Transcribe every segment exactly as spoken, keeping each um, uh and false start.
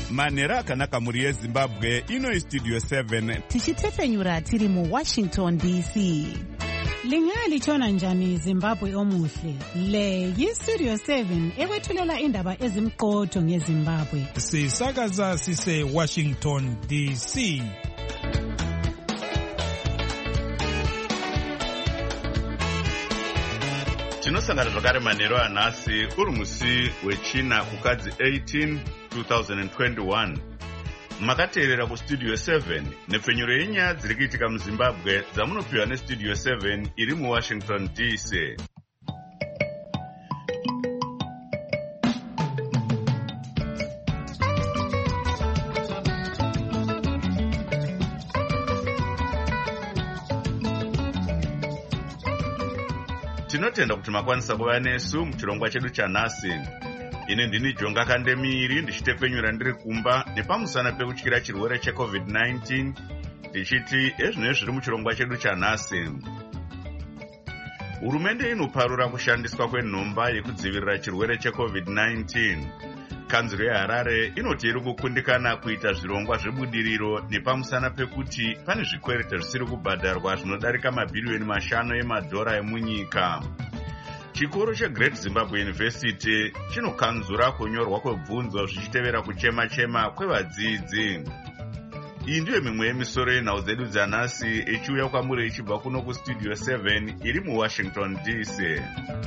manhero akanaka muri yezimbabwe. Ino istudio seven tichitefenyura tiri muwashington D C. Lingalitshona njani Zimbabwe omuhle? Le yistudio seven ekwethulela indaba ezimqotho ngeZimbabwe. Sisakaza sise Washington D C. tinosangana zvakare manhero anhasi uri musi wechina kukadzi eighteen two thousand twenty-one. makateerera kustudio seven nepfenyuro yenyaya dziri kuitika muzimbabwe dzamunopiwa nestudio seven iri muwashington D C. tinotenda kuti makwanisa kuva nesu muchirongwa chedu chanhasi. Ine ndini Jonga Kandemiri ndichitefenyura ndiri kumba nepamusana pekutyira chirwere checovid nineteen tichiti ezvino zviri muchirongwa chedu chanhasi. Hurumende inoparura kushandiswa kwenhomba yekudzivirira chirwere checovid nineteen. Kanzuro yeHarare inoti iri kukundikana kuita zvirongwa zvebudiriro nepamusana pekuti pane zvikwereti zvisiri kubhadharwa zvinodarika mabhiriyoni mashanu emadhora emunyika. Chikoro cheGreat Zimbabwe University chinokanzura kunyorwa kwebvunzo zvichitevera kuchema-chema kwevadzidzi. Iyi ndiyo mimwe yemisoro yenhau dzedu dzanhasi ichiuya kwamuri ichibva kuno kustudio seven iri muwashington D C.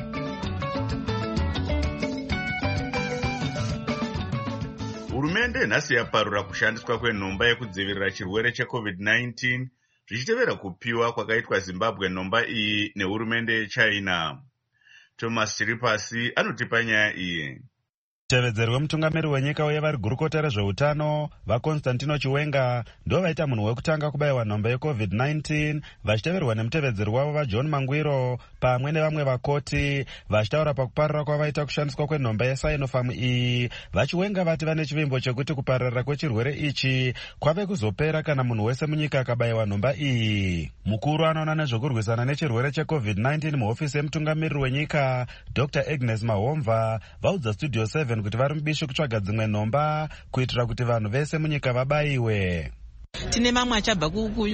Hurumende nhasi yaparura kushandiswa kwenhomba yekudzivirira chirwere checovid nineteen zvichitevera kupiwa kwakaitwa Zimbabwe nhomba iyi nehurumende yeChina. Thomas Chiripasi anotipa nyaya iyi. Mutevedzeri wemutungamiri wenyika uye vari gurukota rezveutano vaConstantino Chiwenga ndo vaita munhu wekutanga kubayiwa nhomba yecovid nineteen vachiteverwa nemutevedzeri wavo vaJohn Mangwiro pamwe nevamwe vakoti vachitaura pakuparira kwavaita kushandiswa kwenhomba yeSinopharm iyi. VaChiwenga vati vane chivimbo chekuti kupararira kwechirwere ichi kwave kuzopera kana munhu wese munyika akabayiwa nhomba iyi. Mukuru anoona nezvekurwisana nechirwere checovid nineteen muhofisi yemutungamiriri wenyika Doctor Agnes Mahomva vaudza Studio seven kuti vari mubishi kutsvaga dzimwe nhomba kuitira kuti vanhu vese munyika vabayiwe. Tine mamwe achabva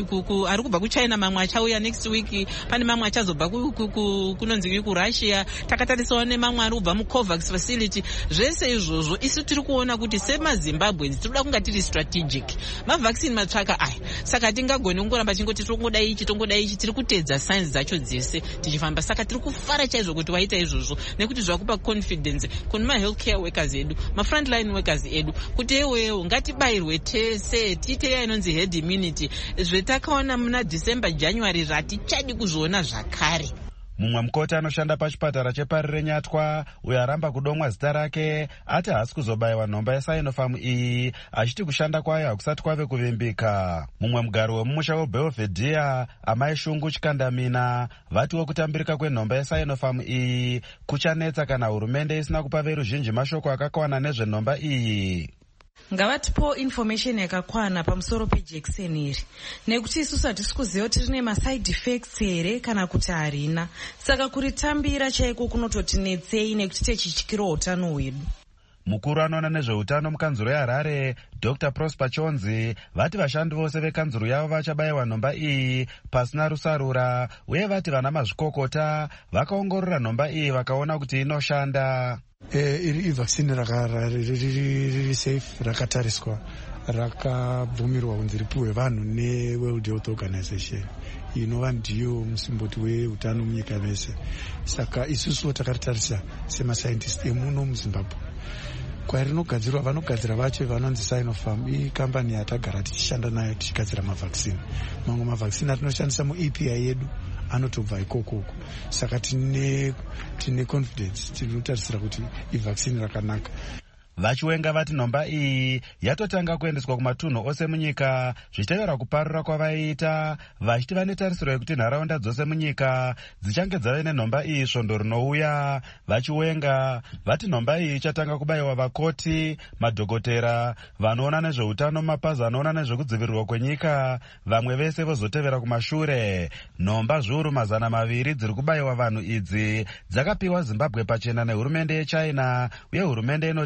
ari kubva kuChina, mamwe achauya next week, pane mamwe achazobva kunonzi kuRussia, takatarisawo nemamwe ari kubva muCovax facility. Zvese izvozvo isu tiri kuona kuti semaZimbabweans tinoda kunga tiri strategic. Mavhaccine matsvaka aya, saka tingagoni kungoramba chingoti tongoda ichi tongoda ichi, tiri kutedza signs dzacho dzese tichifamba. Saka tiri kufara chaizvo kuti waita izvozvo nekuti zvakupa confidence kune ma-healthcare workers edu, ma-frontline workers edu kuti ewewo ngatibayirwe tese tiite yainonzi herd immunity. Zvetakaona muna December January zvatichadi kuzviona zvakare. Mumwe mukoti anoshanda pachipatara cheParire Nyatwa uyo aramba kudomwa zita rake ati haasi kuzobayiwa nhomba yeSinopharm iyi achiti kushanda kwayo hakusati kwave kuvimbika. Mumwe mugari wemumusha weBelvedere amai Shungu Chikandamina vatiwo kutambirika kwenhomba yeSinopharm iyi kuchanetsa kana hurumende isina kupa veruzhinji mashoko akakwana nezvenhomba iyi. Ngavatipo information yakakwana pamusoro pejekiseni iri nekuti isusu hatisi kuziva kuti rine maside effects here kana kuti harina, saka kuritambira chaiko kunototinetsei nekuti techityirawo utano hwedu. Mukuru anoona nezveutano mukanzuro yeHarare Doctor Prosper Chonzi vati vashandi vose vekanzuro yavo vachabayiwa nhomba iyi pasina rusarura uye vati vana mazvikokota vakaongorora nhomba iyi vakaona kuti inoshanda. Eh, iri ivaccine riri safe, rakatariswa, rakabvumirwa kunzi ripuhwe vanhu neWorld Health Organization inova ndiyo musimboti weutano munyika mese. Saka isusu takaritarisa semascientist emuno muZimbabwe. Kwarinogadzirwa vanogadzira vacho vanonzi Sinopharm, ikambani yatagara tichishanda nayo tichigadzira mavaccine. Mamwe mavaccine atinoshandisa muE P I yedu anotobva ikoko. Saka tine tine confidence, tinotarisira kuti ivaccine rakanaka. VaChiwenga vati nhomba iyi yatotanga kuendeswa kumatunhu ose munyika zvichitevera kuparura kwavaiita, vachiti vane tarisiro yekuti nharaunda dzose munyika dzichange dzave nenhomba iyi svondo rinouya. VaChiwenga vati nhomba iyi ichatanga kubayiwa vakoti, madhokotera, vanoona nezveutano, mapazi anoona nezvekudzivirirwa kwenyika, vamwe vese vozotevera kumashure. Nhomba zviuru mazana maviri dziri kubayiwa vanhu idzi dzakapiwa Zimbabwe pachena nehurumende yeChina, uye hurumende inoti ine huru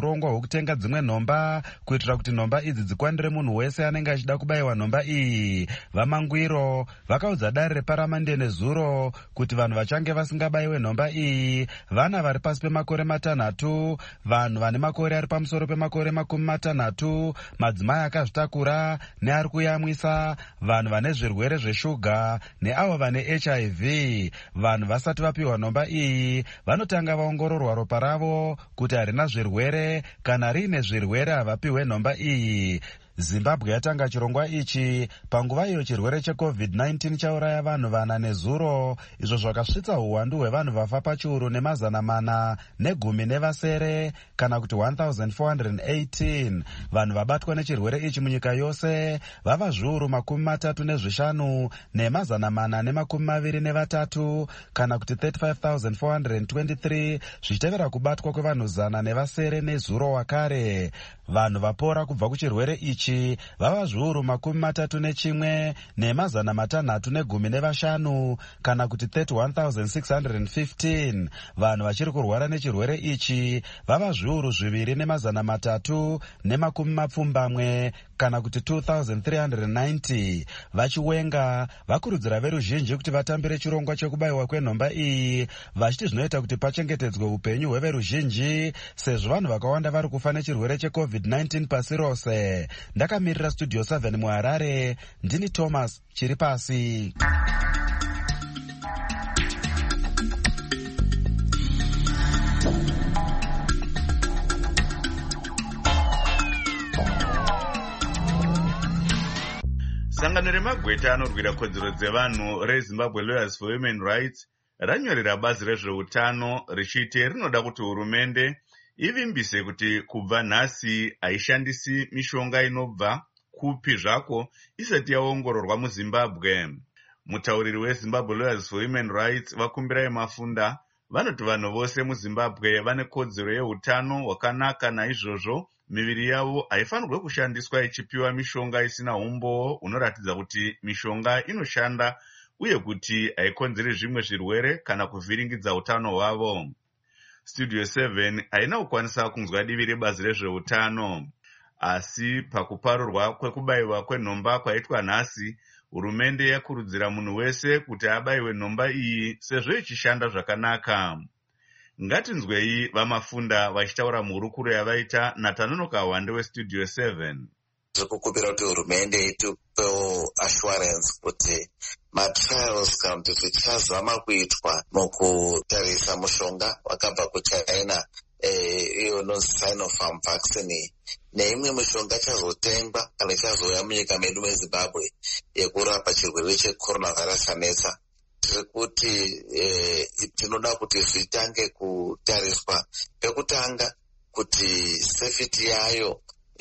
urongwa hwekutenga dzimwe nhomba kuitira kuti nhomba idzi dzikwanire munhu wese anenge achida kubayiwa nhomba iyi. Vamangwiro vakaudza dare reparamende nezuro kuti vanhu vachange vasingabayiwe nhomba iyi vana vari pasi pemakore matanhatu, vanhu vane makore ari pamusoro pemakore makumi matanhatu, madzimai akazvitakura neari kuyamwisa, vanhu vane zvirwere zveshuga neavo vane H I V. Vanhu vasati vapiwa nhomba iyi vanotanga vaongororwa ropa ravo kuti harina zvirwere, kana riine zvirwere havapiwe nhomba iyi. Zimbabwe yatanga chirongwa ichi panguva iyo chirwere checovid nineteen chauraya vanhu vana nezuro, izvo zvakasvitsa uwandu hwevanhu vafa pachiuru nemazana mana negumi nevasere, kana kuti one thousand four hundred eighteen. Vanhu vabatwa nechirwere ichi munyika yose vava zviuru makumi matatu nezvishanu nemazana mana nemakumi maviri nevatatu, kana kuti thirty-five thousand four hundred twenty-three, zvichitevera kubatwa kwevanhu zana nevasere nezuro wakare. Vanhu vapora kubva kuchirwere ichi vava zviuru makumi matatu nechimwe nemazana matanhatu negumi nevashanu, kana kuti thirty-one thousand six hundred fifteen. Vanhu vachiri kurwara nechirwere ichi vava zviuru zviviri nemazana matatu nemakumi mapfumbamwe, kana kuti two thousand three hundred ninety. Vachiwenga vakurudzira veruzhinji kuti vatambire chirongwa chekubayiwa kwenhomba iyi, vachiti zvinoita kuti pachengetedzwe upenyu hweveruzhinji, sezvo vanhu vakawanda vari kufa nechirwere checovid nineteen pasi rose. Ndakamirira studio seven muHarare, ndini Thomas Chiripasi. Sangano remagweta anorwira kodzero dzevanhu reZimbabwe Lawyers for Human Rights ranyorera bazi rezveutano richiti rinoda kuti hurumende ivimbise kuti kubva nhasi haishandisi mishonga inobva kupi zvako isati yaongororwa muZimbabwe. Mutauriri weZimbabwe Lawyers for Human Rights Vakumbirai Mafunda vanoti vanhu vose muZimbabwe vane kodzero yeutano hwakanaka, naizvozvo miviri yavo haifanirwe kushandiswa ichipiwa mishonga isina umbowo unoratidza kuti mishonga inoshanda uye kuti haikonzeri zvimwe zvirwere kana kuvhiringidza utano hwavo. Studio seven haina kukwanisa kunzwa divi rebazi rezveutano, asi pakuparurwa kwekubayiwa kwenhomba kwaitwa nhasi, hurumende yakurudzira munhu wese kuti abayiwe nhomba iyi sezvo ichishanda zvakanaka. Ngatinzwei Vamafunda vachitaura muhurukuro yavaita naTanonoka Hwande weStudio seven. Zvekukupira kuti hurumende itupewo assurance kuti matrials kana kuti zvichazama kuitwa mukutarisa mushonga wakabva kuChina iyo inonzi Sinopharm vaccine neimwe mishonga ichazotengwa kana ichazouya munyika medu meZimbabwe yekurapa chirwere checoronavirus chanetsa. Tiri kuti tinoda kuti zvitange kutariswa pekutanga kuti safety yayo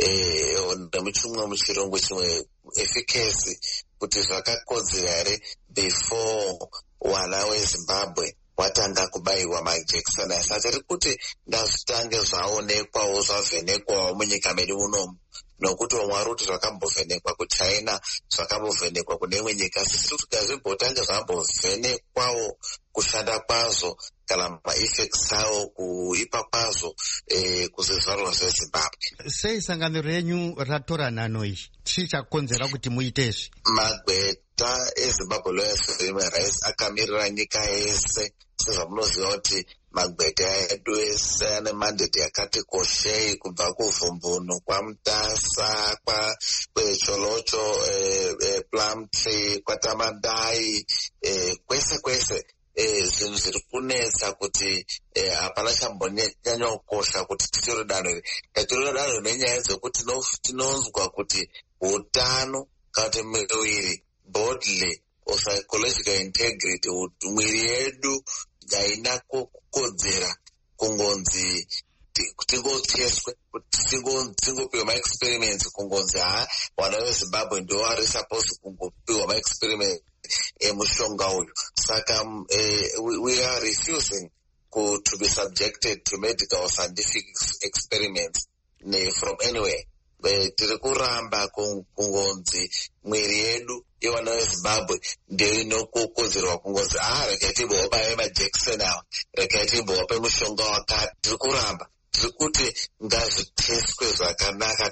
nemuchimwe muchirungu chimwe efficacy kuti zvakakodzera here before wana weZimbabwe watanga kubayiwa majekiseni asa. Tiri kuti ngazvitange zvaonekwawo zvavhenekwawo munyika medu munomu, nokuti vamwe vari kuti zvakambovhenekwa kuChina, zvakambovhenekwa kune imwe nyika. Sisi tikazvimbotange zvambovhenekwawo kushanda kwazvo kana maeffects awo kuipa kwazvo eh, kuzvizvarwa zveZimbabwe. Sei sangano renyu ratora nhano iyi? Chii chakonzera kuti muite izvi? Magweta eZimbabwe Lawyers for Human Rights akamirira nyika yese. Sezvamunoziva kuti magweta edu ese ane mandate yakati koshei, kubva kuvhumbuno kwaMutasa, kwecholocho, eh, eh, Plumtree, kwaTamadai, eh, kwese kwese. Zvinhu zviri kunetsa kuti hapana chambonyanya kukosha kuti titore danho iri. Tatore danho nenyaya dzekuti tinonzwa kuti utano kana kuti miviri bodily or psychological integrity, mwiri yedu haina kukodzera kungonzi tingotyeswe tingopiwa maexperiments kungonzi ha vana veZimbabwe ndo vari supposed kungopiwa maexperiments emushonga uyu. Saka um, uh, we are refusing to, to be subjected to medical or scientific experiments ne, from anywhere. Tiri kuramba kungonzi mwiri yedu yevana veZimbabwe ndio inokokodzerwa kungonzi ah rekai timbovape majekiseni awa, rekai timbovape mushonga wakati. Tiri kuramba tiri kuti ngazvi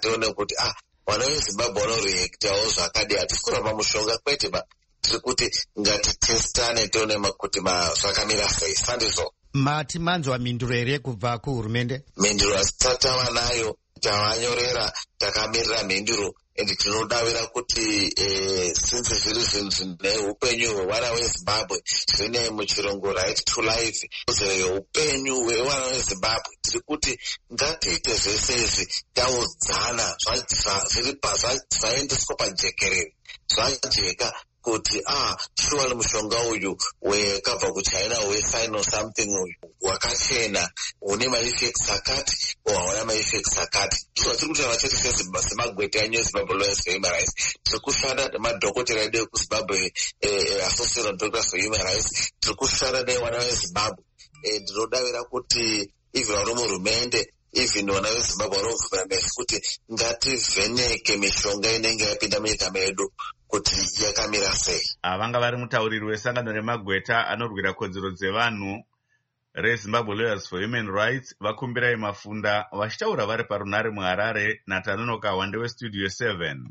tione kuti ah vana vezimbabwe vanoreactawo zvakadii. hatisi kuramba mushonga kwete ba, tiri kuti ngatitestane tione kuti zvakamira sei, sandizvo. mati manzwa mhinduro here kubva kuhurumende? mhinduro hasati tava nayo, tavanyorera, takamirira mhinduro. And tinodavira kuti eh, since zviri zvinhu zvine upenyu hwevana vezimbabwe zvine muchirungu right to life, upenyu hwevana vezimbabwe, tiri kuti ngatiite zvese izvi taudzana zvaendeswa pajekerere zvajeka kuti ah shuwa mushonga uyu wekabva kuchina wesign or something uyu wakachena une maeffects akati hauna maeffects akati. So tiri kutaura chete semagwete anyu ezimbabwe lawyers for human rights, tiri kushanda nemadhokotera edu ekuzimbabwe association of doctors for human rights, tiri kushanda nevana vezimbabwe. Ndinodavira kuti even vari muhurumende, even vana vezimbabwe vanobvumira nesu kuti ngativheneke mishonga inenge yapinda munyika medu kuti yakamira sei. Vanga vari mutauriri wesangano remagweta anorwira kodzero dzevanhu reZimbabwe Lawyers for Human Rights vakumbirai mafunda vachitaura vari parunare muHarare. Natanonoka Wande weStudio seven.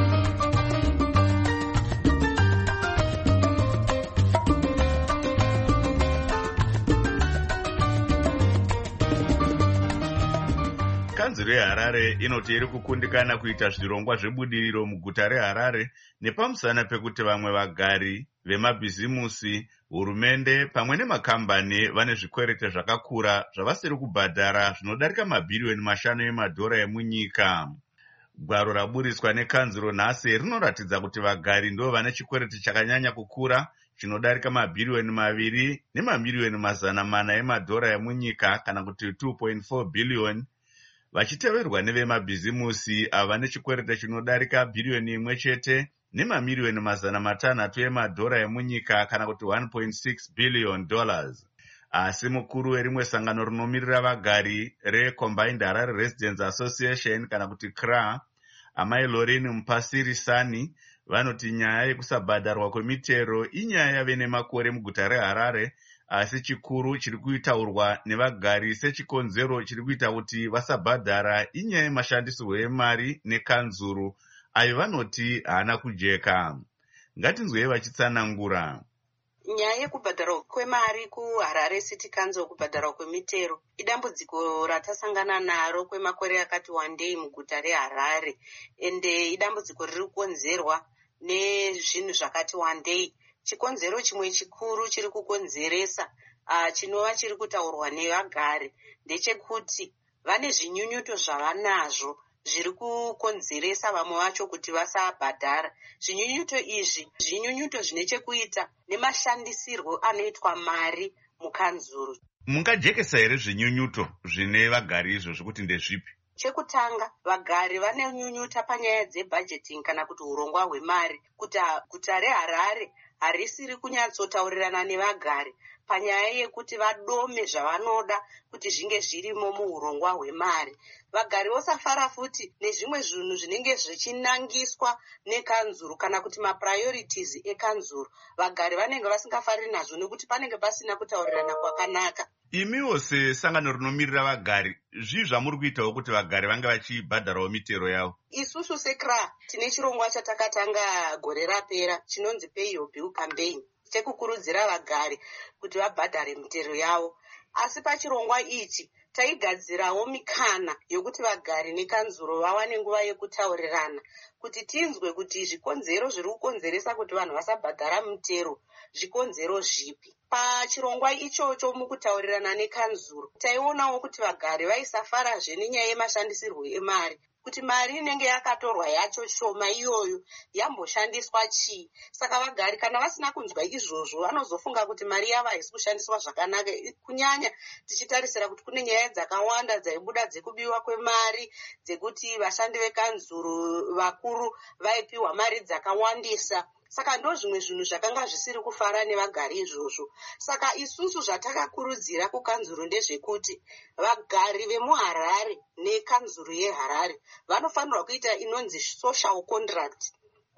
Kanzuro yeHarare inoti iri kukundikana kuita zvirongwa zvebudiriro muguta reHarare nepamusana pekuti vamwe vagari vemabhizimusi, hurumende pamwe nemakambani vane zvikwerete zvakakura zvavasiri kubhadhara zvinodarika mabhiriyoni mashanu emadhora emunyika. Gwaro raburiswa nekanzuro nhasi rinoratidza kuti vagari ndo vane chikwerete chakanyanya kukura chinodarika mabhiriyoni maviri nemamiliyoni mazana mana emadhora emunyika kana kuti two point four billion, vachiteverwa nevemabhizimusi ava nechikwerete chinodarika bhiriyoni imwe chete nemamiliyoni mazana matanhatu emadhora emunyika kana kuti one point six billion dollars. Asi mukuru werimwe sangano rinomirira vagari reCombined Harare Residents Association kana kuti C R A, Amai Lorin Mpasirisani, vanoti nyaya yekusabhadharwa kwemitero inyaya yave nemakore muguta reHarare, asi chikuru chiri kuitaurwa nevagari sechikonzero chiri kuita kuti vasabhadhara inyaya yemashandisirwo emari nekanzuru ayo vanoti haana kujeka. Ngatinzwei vachitsanangura. Nyaya yekubhadharwa kwemari kuHarare City Council, kubhadharwa kwemitero idambudziko ratasangana naro kwemakore akati wandei muguta reHarare, ende idambudziko riri kukonzerwa nezvinhu zvakati wandei. Chikonzero chimwe chikuru chiri kukonzeresa uh, chinova chiri kutaurwa nevagari ndechekuti vane zvinyunyuto zvavanazvo zviri kukonzeresa vamwe vacho kuti vasabhadhara. Zvinyunyuto izvi zvinyunyuto zvine chekuita nemashandisirwo anoitwa mari mukanzuru. Mungajekesa here zvinyunyuto zvine vagari izvo zvokuti ndezvipi? Chekutanga, vagari vane nyunyuta panyaya dzebudgeting kana kuti urongwa hwemari. Kuta guta reHarare harisiri kunyatsotaurirana nevagari panyaya yekuti vadome zvavanoda kuti zvinge zvirimo muurongwa hwemari. Vagari vosafara futi nezvimwe zvinhu zvinenge zvichinangiswa nekanzuru kana kuti mapriorities ekanzuru. Vagari vanenge vasingafariri nazvo nekuti panenge pasina kutaurirana kwakanaka. Imiwo sesangano rinomirira vagari, zvii zvamuri kuitawo kuti vagari vange vachibhadharawo mitero yavo? Isusu se-C R A tine chirongwa chatakatanga gore rapera chinonzi Pay Your Bill Campaign chekukurudzira vagari kuti vabhadhare mitero yavo. Asi pachirongwa ichi taigadzirawo mikana yokuti vagari nekanzuro vawane nguva yekutaurirana kuti tinzwe kuti zvikonzero zviri kukonzeresa kuti vanhu vasabhadhara mitero zvikonzero zvipi. Pachirongwa ichocho mukutaurirana nekanzuro taionawo kuti vagari vaisafarazve nenyaya yemashandisirwo emari, kuti mari inenge yakatorwa yacho shoma iyoyo yamboshandiswa chii. Saka vagari kana vasina kunzwa izvozvo vanozofunga kuti mari yavo haisi kushandiswa zvakanaka, kunyanya tichitarisira kuti kune nyaya dzakawanda dzaibuda dzekubiwa kwemari, dzekuti vashandi vekanzuro vakuru vaipiwa mari dzakawandisa. Saka ndo zvimwe zvinhu zvakanga zvisiri kufara nevagari izvozvo. Saka isusu zvatakakurudzira kukanzuro ndezvekuti vagari vemuHarare nekanzuro yeHarare vanofanirwa kuita inonzi social contract,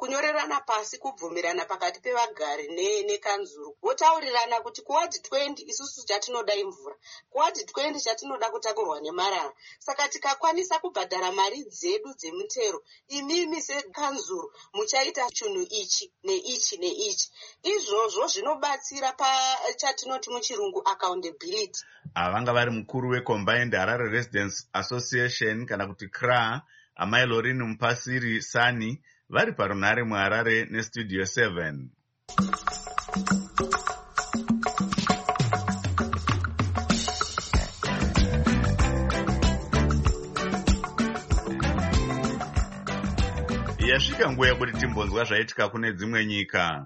kunyorerana pasi kubvumirana pakati pevagari nekanzuru, votaurirana kuti kuwadhi twenty isusu chatinoda imvura, kuwadhi twenty chatinoda kutakurwa nemarara. Saka tikakwanisa kubhadhara mari dzedu dzemutero, imimi sekanzuru muchaita chinhu ichi neichi neichi. Izvozvo zvinobatsira pachatinoti muchirungu accountability. Avanga vari mukuru weCombined Harare Residents Association kana kuti C R A, Amai Lorini Mupasiri Sani, vari parunhare muHarare neStudio seven. Yasvika nguva yekuti timbonzwa zvaitika kune dzimwe nyika.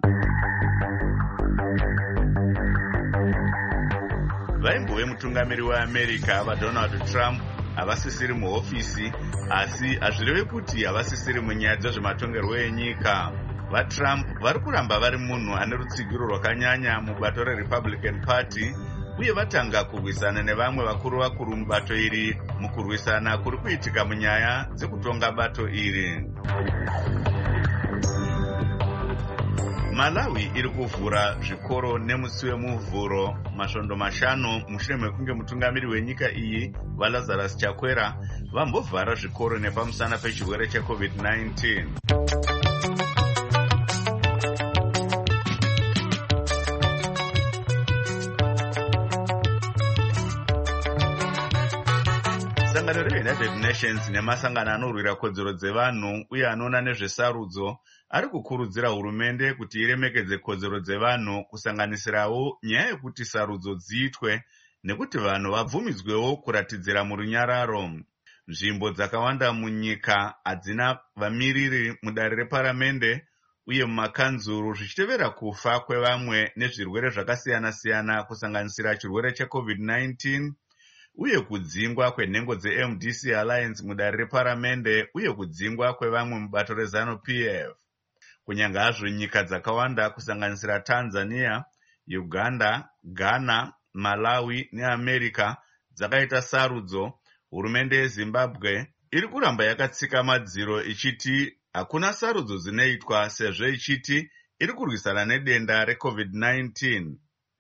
Vaimbove mutungamiri weAmerica vaDonald Trump havasisiri muhofisi, asi hazvireve kuti havasisiri munyaya dzezvematongerwo enyika. VaTrump vari kuramba vari munhu ane rutsigiro rwakanyanya mubato reRepublican Party, uye vatanga kurwisana nevamwe vakuru vakuru mubato iri mukurwisana kuri kuitika munyaya dzekutonga bato iri. Malawi iri kuvhura zvikoro nemusi wemuvhuro masvondo mashanu mushure mekunge mutungamiri wenyika iyi vaLazarus Chakwera vambovhara zvikoro nepamusana pechirwere checovid nineteen. Sangano reUnited Nations nemasangano anorwira kodzero dzevanhu uye anoona nezvesarudzo ari kukurudzira hurumende kuti iremekedze kodzero dzevanhu, kusanganisirawo nyaya yekuti sarudzo dziitwe nekuti vanhu vabvumidzwewo kuratidzira murunyararo. Nzvimbo dzakawanda munyika hadzina vamiriri mudare reparamende uye mumakanzuru, zvichitevera kufa kwevamwe nezvirwere zvakasiyana-siyana kusanganisira chirwere checovid nineteen uye kudzingwa kwenhengo dzeM D C Alliance mudare reparamende uye kudzingwa kwevamwe mubato reZanu-P F. Kunyange hazvo nyika dzakawanda kusanganisira Tanzania, Uganda, Ghana, Malawi neAmerica dzakaita sarudzo, hurumende yeZimbabwe iri kuramba yakatsika madziro ichiti hakuna sarudzo dzinoitwa sezvo ichiti iri kurwisana nedenda recovid nineteen.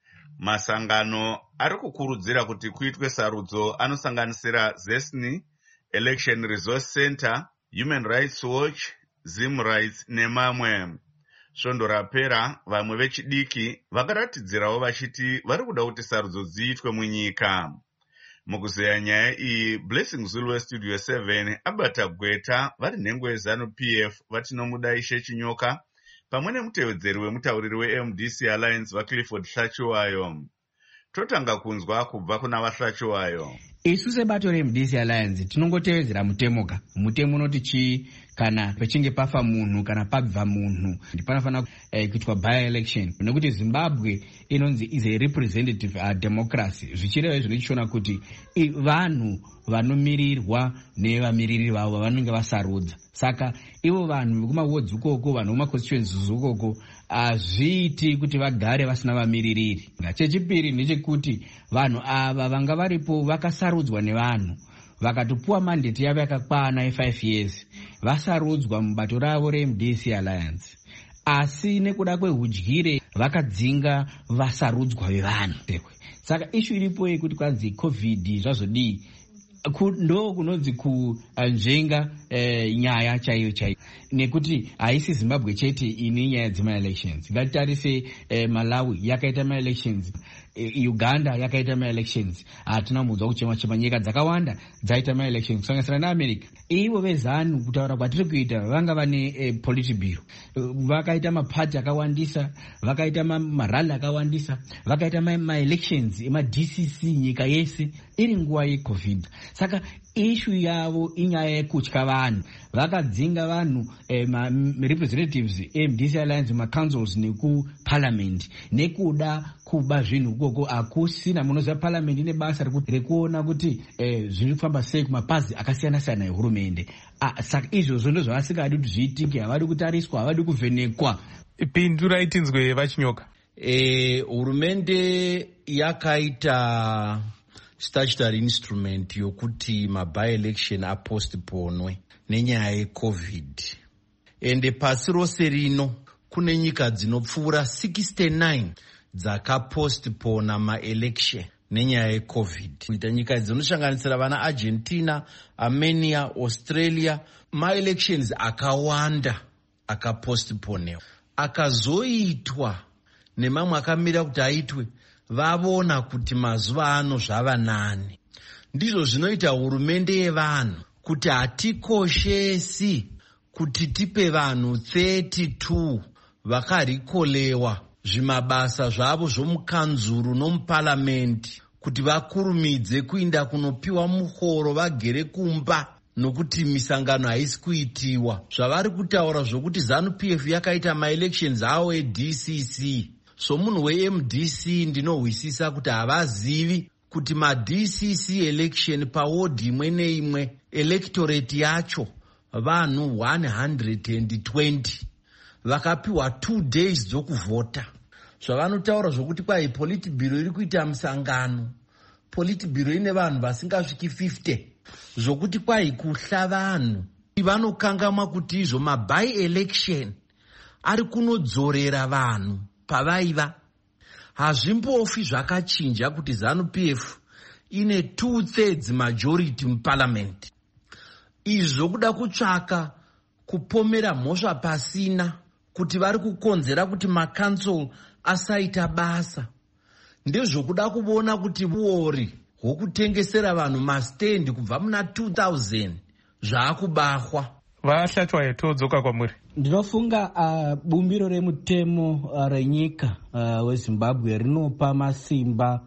Masangano ari kukurudzira kuti kuitwe sarudzo anosanganisira ZESNI, Election Resource Center, Human Rights Watch, Zim Rights nemamwe. Svondo rapera vamwe vechidiki vakaratidzirawo vachiti vari kuda kuti sarudzo dziitwe munyika. Mukuzeya nyaya iyi, Blessing Zulu weStudio seven abata gweta vari nhengo yeZanu-P F vatinomuda Ishe Chinyoka pamwe nemutevedzeri wemutauriri weM D C Alliance vaClifford Hlachiwayo. Totanga kunzwa kubva kuna vaHlachiwayo. Isu sebato reM D C Alliance tinongotevedzera mutemoka. Mutemo unoti chii kana pechinge pafa munhu kana pabva munhu panofanira eh, kuitwa by election, nekuti Zimbabwe inonzi is a representative uh, democracy, zvichireva zvinochiona kuti vanhu vanomirirwa nevamiriri vavo vanenge vasarudza. Saka ivo vanhu vekumawards ukoko, vanhu vekumaconstituencies ukoko, hazviiti kuti vagare vasina vamiririri. Chechipiri ndechekuti vanhu ava vanga varipo vakasarudzwa nevanhu vakatopuwa mandate yavo yakakwana ye-five years, vasarudzwa mubato ravo reM D C Alliance, asi nekuda kwehudyire vakadzinga vasarudzwa vevanhu. Saka ishu iripo yekuti kwanzi covid zvazodii ndo kunonzi kunzvenga eh, nyaya chaiyo chaiyo, nekuti haisi Zimbabwe chete ine nyaya dzema-elections. Ngatitarise eh, Malawi yakaita ma-elections, eh, Uganda yakaita ma-elections, hatina mudzwa kuchema chema, nyika dzakawanda dzaita ma-elections kusanganisira naAmerica. Ivo vezanu kutaura kwatiri kuita vanga vane eh, politburo, vakaita mapati akawandisa, vakaita marali akawandisa, vakaita ma-elections ema-D C C nyika yese iri nguva yeCovid. Saka ishu yavo inyaya yekutya vanhu, vakadzinga vanhu eh, ma representatives eM D C Alliance ma-councils nekuparliament nekuda kuba zvinhu ukoko. Hakusina munoziva parliament ine basa rekuona kuti eh, zviri kufamba sei kumapazi akasiyana-siyana ehurumende. Ah, saka izvozvo ndo zvavasingadi kuti zviitike, havadi kutariswa, havadi kuvhenekwa. Pindurai tinzwe vaChinyoka. Eh, hurumende yakaita statutory instrument yokuti maby-election apostponwe nenyaya yeCovid. ende pasi rose rino kune nyika dzinopfuura sixty-nine dzakapostpona maelection nenyaya yecovid. Kuita nyika dzinosanganisira vana Argentina, Armenia, Australia, maelections akawanda akapostponewa. Akazoitwa nemamwe akamira kuti aitwe, vavona kuti mazuva ano zvava nani. Ndizvo zvinoita hurumende yevanhu kuti hatikoshesi kuti tipe vanhu thirty-two vakarikolewa zvimabasa zvavo zvomukanzuru nomuparamende kuti vakurumidze kuinda kunopiwa muhoro vagere kumba nokuti misangano haisi kuitiwa. Zvavari kutaura zvokuti ZANU-P F yakaita maelections awo eD C C. So munhu we-M D C ndinohwisisa kuti havazivi kuti ma-D C C election pawodi imwe neimwe electorate yacho vanhu one hundred twenty vakapiwa two days dzokuvhota. Zvavanotaura zvokuti kwai politburo iri kuita musangano, politburo ine vanhu vasingasviki fifty, zvokuti kwai kuhla vanhu. Vanokangama kuti izvo maby election ari kunodzorera vanhu pavaiva. Hazvimbofi zvakachinja kuti ZANU-P F ine two thirds majority muparliament. Izvo kuda kutsvaka kupomera mhosva pasina kuti vari kukonzera kuti macancel asaita basa. Ndezvokuda kuona kuti uori hwokutengesera vanhu mastendi kubva muna two thousand zvaakubahwa. Vashatwa yetodzoka kwamuri. Ndinofunga uh, bumbiro remutemo uh, renyika uh, weZimbabwe rinopa masimba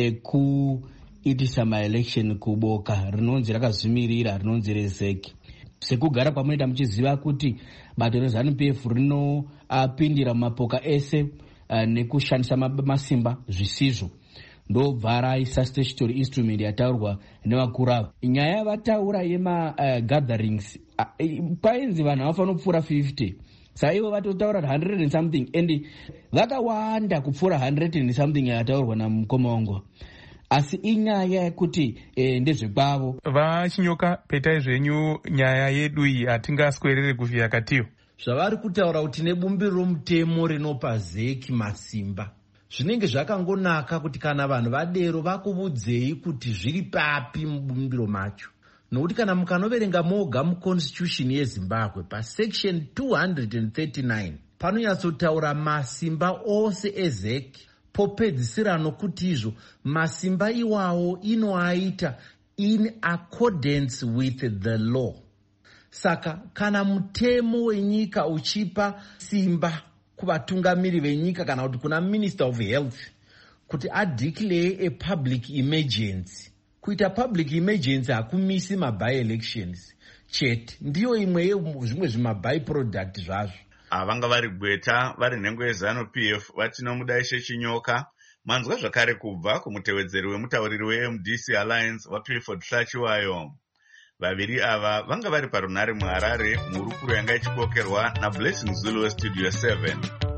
ekuitisa maelection kuboka rinonzi rakazvimirira rinonzi rezeki. Sekugara kwamunoita muchiziva kuti bato reZANU-P F rinopindira uh, mumapoka ese uh, nekushandisa masimba zvisizvo. Ndobva raisa statutory instrument yataurwa nevakuru ava. Nyaya yavataura yema uh, gatherings uh, painzi vanhu havafanira kupfuura fifty. Saivo vatotaura one hundred and something and vakawanda kupfuura one hundred and something yataurwa naMukomongwa. Asi inyaya yekuti eh, ndezvekwavo. Vachinyoka petai zvenyu nyaya yedu iyi hatingaswerere kufira katiyo. Zvavari kutaura kuti nebumbiro romutemo rinopa zeki masimba. Zvinenge zvakangonaka kuti kana vanhu vadero vakuvudzei kuti zviri papi mubumbiro macho. Nokuti kana mukanoverenga moga muconstitution yeZimbabwe pasection two hundred thirty-nine panonyatsotaura masimba ose ezeki. Popedzisira nokuti izvo masimba iwawo inoaita in accordance with the law. Saka kana mutemo wenyika uchipa simba kuvatungamiri venyika kana kuti kuna Minister of Health kuti adeclare a public emergency. Kuita public emergency hakumisi maby elections chete, ndiyo imwe zvimwe zvimaby product zvazvo. Avanga vari gweta vari nhengo yeZANU-P F vatinomudaishe Chinyoka. Manzwa zvakare kubva kumutevedzeri wemutauriri we-M D C Alliance waPilford Hlachiwayo. Vaviri ava vanga vari parunhare muHarare muhurukuro yanga ichikokerwa naBlessing Zulu weStudio seven.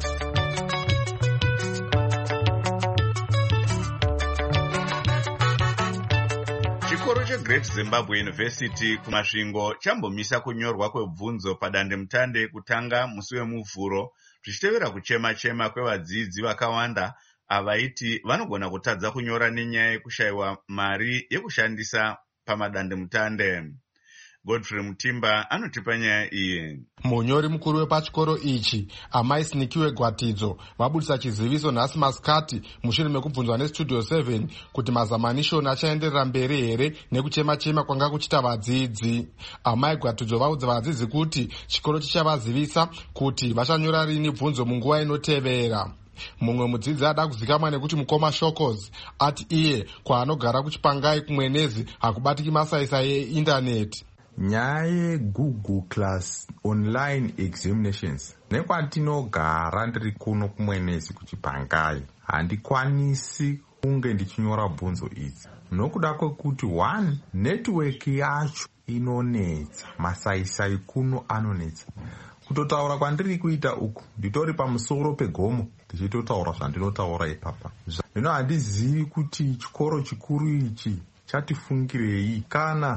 Chikoro cheGreat Zimbabwe University kumasvingo chambomisa kunyorwa kwebvunzo padandemutande kutanga musi wemuvhuro zvichitevera kuchema-chema kwevadzidzi vakawanda avaiti vanogona kutadza kunyora nenyaya yekushayiwa mari yekushandisa pamadandemutande. Godfrey Mutimba anotipa nyaya iyi. Munyori mukuru wepachikoro ichi Amai Sinikiwe Gwatidzo vabudisa chiziviso nhasi masikati mushure mekubvunzwa neStudio seven kuti mazamanishoni achaenderera mberi here nekuchema-chema kwanga kuchita vadzidzi. Amai Gwatidzo vaudza vadzidzi kuti chikoro chichavazivisa kuti vachanyora rini bvunzo munguva inotevera. Mumwe mudzidzi ada kuzikamwa nekuti Mukoma Shokozi ati iye kwaanogara kuchipangai kumwenezi hakubatiki masaisai eindaneti. Nyaya yeGoogle Class online examinations nekwatinogara ndiri kuno kumwenezi kuchipangai handikwanisi kunge ndichinyora bvunzo idzi nokuda kwekuti one network yacho inonetsa, masaisai kuno anonetsa. Kutotaura kwandiri kuita uku nditori pamusoro pegomo ndichitotaura zvandinotaura ipapa. Zvino handizivi kuti chikoro chikuru ichi chatifungirei kana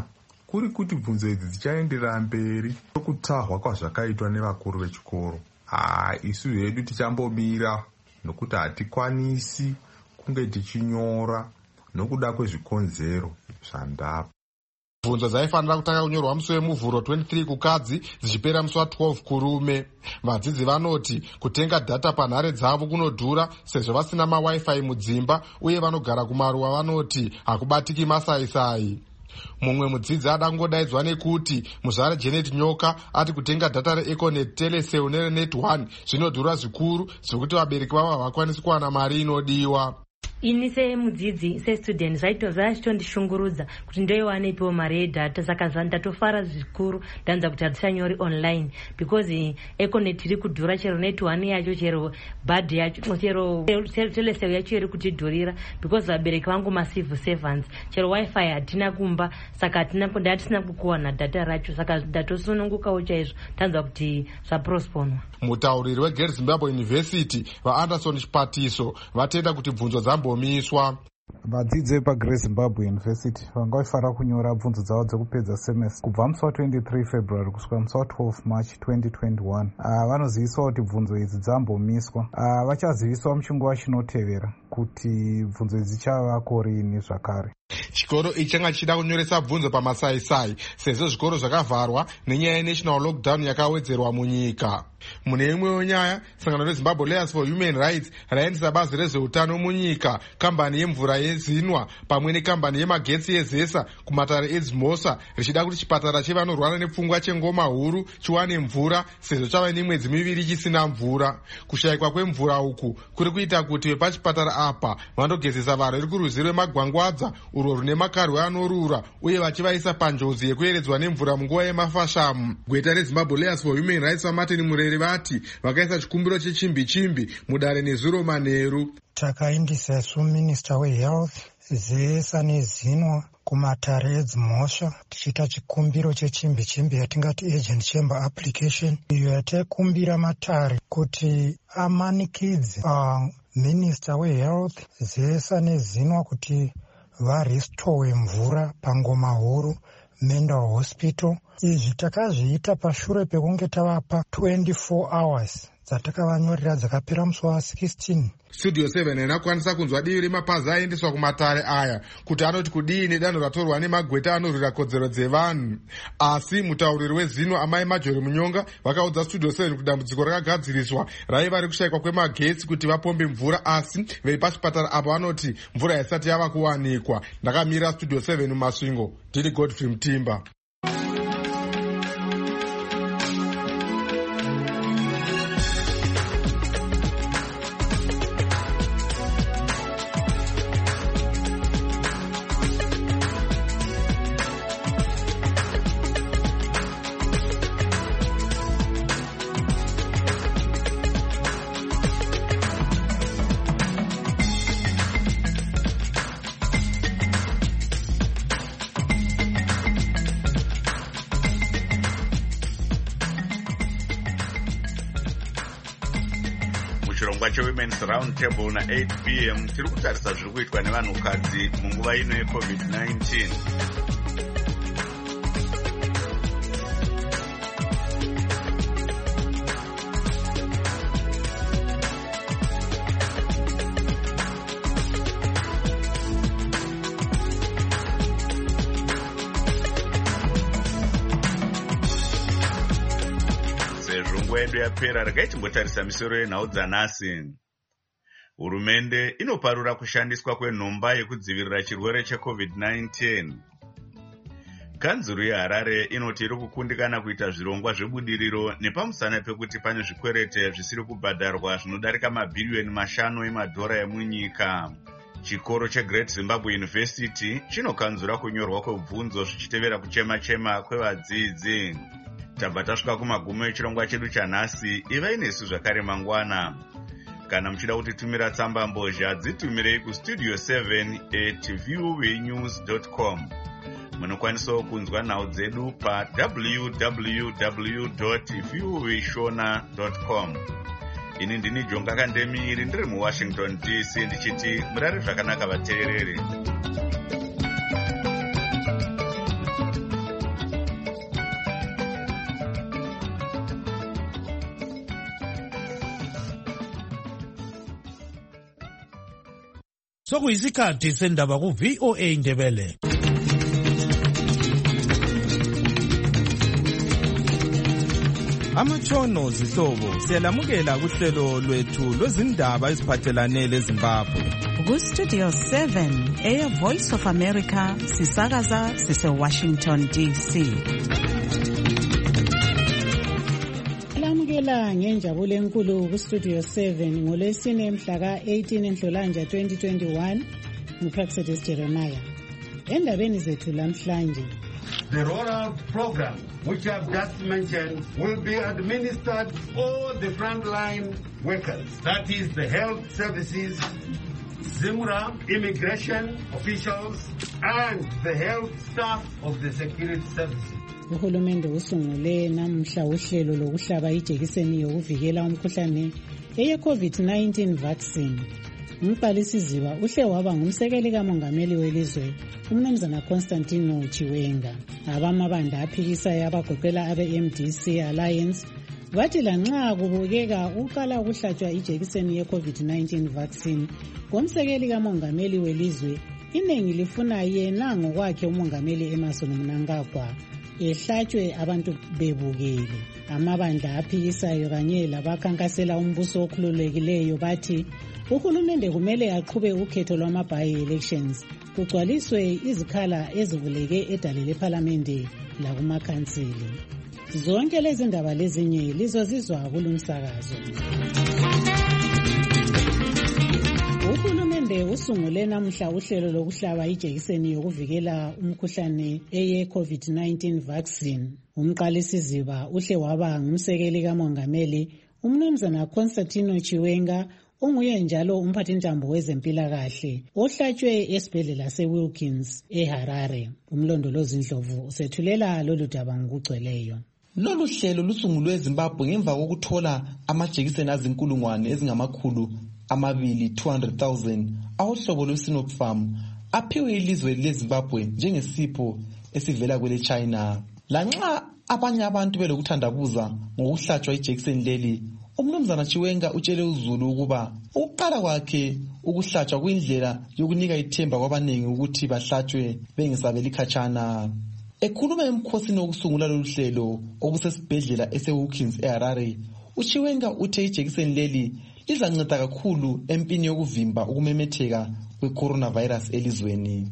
kuri kuti bvunzo idzi dzichaenderera mberi nokutahwa kwazvakaitwa nevakuru vechikoro. haa isu hedu tichambomira nokuti hatikwanisi kunge tichinyora nokuda kwezvikonzero zvandapa. Bvunzo dzaifanira kutanga kunyorwa musi wemuvhuro twenty-three kukadzi dzichipera musi wa12 kurume. Vadzidzi vanoti kutenga dhata panhare dzavo kunodhura sezvo vasina mawifi mudzimba uye vanogara kumaruwa. Vanoti hakubatiki masaisai. Mumwe mudzidzi ada kungodaidzwa nekuti muzvare Janet Nyoka ati kutenga dhata reEconet, Telecel nereNet one zvinodhura zvikuru zvokuti vabereki vavo havakwanisi kuwana mari inodiwa. Ini semudzidzi sestudent zvaichitondishungurudza kuti ndoiwanepiwo mari yedhata, saka ndatofara zvikuru ndanza kuti hatichanyori online because Econet iri kudhura, chero Net one yacho, chero bad yacho, chero Telecel yacho iri kutidhurira because vabereki vangu macivil servants, chero wifi hatina kumba, saka hatisina kukuwana dhata racho, saka ndatosunungukawo chaizvo tanza kuti zvaprosponwa. Mutauriri weGirls Zimbabwe University vaAnderson Chipatiso vatenda kuti bvunzo dzambomiswa. Vadzidzi vepaGirls Zimbabwe University vangaifara kunyora bvunzo dzavo dzekupedza semester kubva musi wa23 February kusvika musi wa12 March twenty twenty-one. Uh, vanoziviswa kuti bvunzo idzi dzambomiswa. Uh, vachaziviswa muchinguva chinotevera kuti bvunzo idzi dzichavako rini zvakare. Chikoro ichi changa chichida kunyoresa bvunzo pamasaisai sezvo zvikoro zvakavharwa nenyaya yenational lockdown yakawedzerwa munyika. Mune imwewo nyaya, sangano reZimbabwe Lawyers for Human Rights raendesa bazi rezveutano munyika, kambani yemvura yeZinwa pamwe nekambani yemagetsi yeZesa kumatare eDzimosa richida kuti chipatara chevanorwara nepfungwa chengoma huru chiwane mvura sezvo chava nemwedzi miviri chisina mvura. Kushayikwa kwemvura uku kuri kuita kuti vepachipatara apa vandogezesa varwere kurwizi rwemagwangwadza urwo rune makarwi anorura uye vachivaisa panjodzi yekueredzwa nemvura munguva yemafashamu. Gweta reZimbabwe Lawyers for Human Rights vaMartin Murere vati vakaisa chikumbiro chechimbi chimbi mudare nezuro manheru. Takaindisa isu Minister weHealth, Zesa neZinwa kumatare eDzimosha tichiita chikumbiro chechimbi chimbi yatingati agent chamber application, iyo yataikumbira matare kuti amanikidze uh, Minister weHealth, Zesa neZinwa kuti varestowe mvura pangoma huru Mental Hospital. Izvi takazviita pashure pekunge tavapa twenty-four hours dzatakavanyorera dzakapera musi wa sixteen. Studio seven inakwanisa kunzwa divi remapazi aendeswa kumatare aya kuti anoti kudii nedanho ratorwa nemagweta anorwira kodzero dzevanhu. Asi mutauriri weZinwa amai Majori Munyonga vakaudza Studio seven kuti dambudziko rakagadziriswa raiva rekushayikwa kwemagetsi kuti vapombe mvura, asi vepachipatara apo vanoti mvura haisati yava kuwanikwa. Ndakamira Studio seven mumasvingo, ndini Godfrey Mutimba. Chirongwa cheWomen's Round Table na eight p m tiri kutarisa zviri kuitwa nevanhukadzi munguva ino yeCovid nineteen. Yedu yapera regai timbotarisa misoro yenhau dzanhasi. Hurumende inoparura kushandiswa kwenhomba yekudzivirira chirwere cheCovid nineteen. Kanzuru yeHarare inoti iri kukundikana kuita zvirongwa zvebudiriro nepamusana pekuti pane zvikwerete zvisiri kubhadharwa zvinodarika mabhiriyoni mashanu emadhora emunyika. Chikoro cheGreat Zimbabwe University chinokanzura kunyorwa kwebvunzo zvichitevera kuchema-chema kwevadzidzi. Tabva tasvika kumagumo echirongwa chedu chanhasi. Ivai nesu zvakare mangwana. Kana muchida kutitumira tsamba mbozha dzitumirei kustudio seven at voanews dot com. Munokwanisawo kunzwa nhau dzedu pa w w w dot voashona dot com. Ini ndini Jonga Kandemiri ndiri muWashington D C ndichiti murare zvakanaka vateereri. sokuyisikhathi sendaba ku-V O A Ndebele. Amatshono zihlobo siyalamukela kuhlelo lwethu lwezindaba eziphathelane leZimbabwe. Ku-Studio seven, Air Voice of America, sisakaza sise-Washington D C. Lamukela ngenjabulo enkulu ku-Studio seven ngolwesine mhla ka-eighteen Nhlolanja twenty twenty-one, ngu-Praxedis Jeremiah. Endabeni zethu lamhlanje. The rollout program, which I've just mentioned, will be administered to all the frontline workers. That is the health services, ZIMRA, immigration officials, and the health staff of the security services. Uhulumende usungule namhla uhlelo lokuhlaba ijekiseni yokuvikela umkhuhlane eye-COVID nineteen vaccine. Umbhalisiziba uhle waba ngumsekeli kamongameli welizwe umnumzana Constantino Chiwenga. Abamabandla aphikisayo abagoqela abe-M D C Alliance bathi lanxa kubukeka uqala ukuhlatshwa ijekiseni ye-COVID nineteen vaccine ngomsekeli kamongameli welizwe, iningi lifuna yena ngokwakhe umongameli Emmerson Mnangagwa ehlatshwe abantu bebukele. Amabandla aphikisayo kanye labakhankasela umbuso okhululekileyo bathi uhulumende kumele aqhube ukhetho lwama-by-elections kugcwaliswe izikhala ezivuleke edale lephalamende lakumakhansili. Zonke lezi ndaba lezinye lizozizwa kulumsakazo. Uhulumende usungule namhla uhlelo lokuhlaba ijekiseni yokuvikela umkhuhlane eye-COVID nineteen vaccine. Umqalisiziba uhle waba ngumsekeli kamongameli umnumzana Constantino Chiwenga, unguye njalo umphathintambo wezempilakahle ohlatshwe esibhedlela se-Wilkins eHarare. Umlondolozi Ndlovu usethulela lolu daba ngokugcweleyo. Lolu hlelo lusungulwe eZimbabwe ngemva kokuthola amajekiseni azinkulungwane ezingamakhulu amabili two hundred thousand ahohlobo lwe-Sinopharm aphiwe ilizwe leZimbabwe njengesipho esivela kwele China. Lanxa abanye abantu belokuthandabuza ngokuhlatshwa ijekiseni leli, umnumzana Chiwenga utshele uZulu ukuba ukuqala kwakhe ukuhlatshwa kuyindlela yokunika ithemba kwabanengi ukuthi bahlatshwe bengisabeli khatshana. Ekhuluma emkhosini wokusungula lolu hlelo okusesibhedlela ese-Wilkins eHarare, uChiwenga uthe ijekiseni leli lizanceda kakhulu empini yokuvimba ukumemetheka kwe-coronavirus elizweni.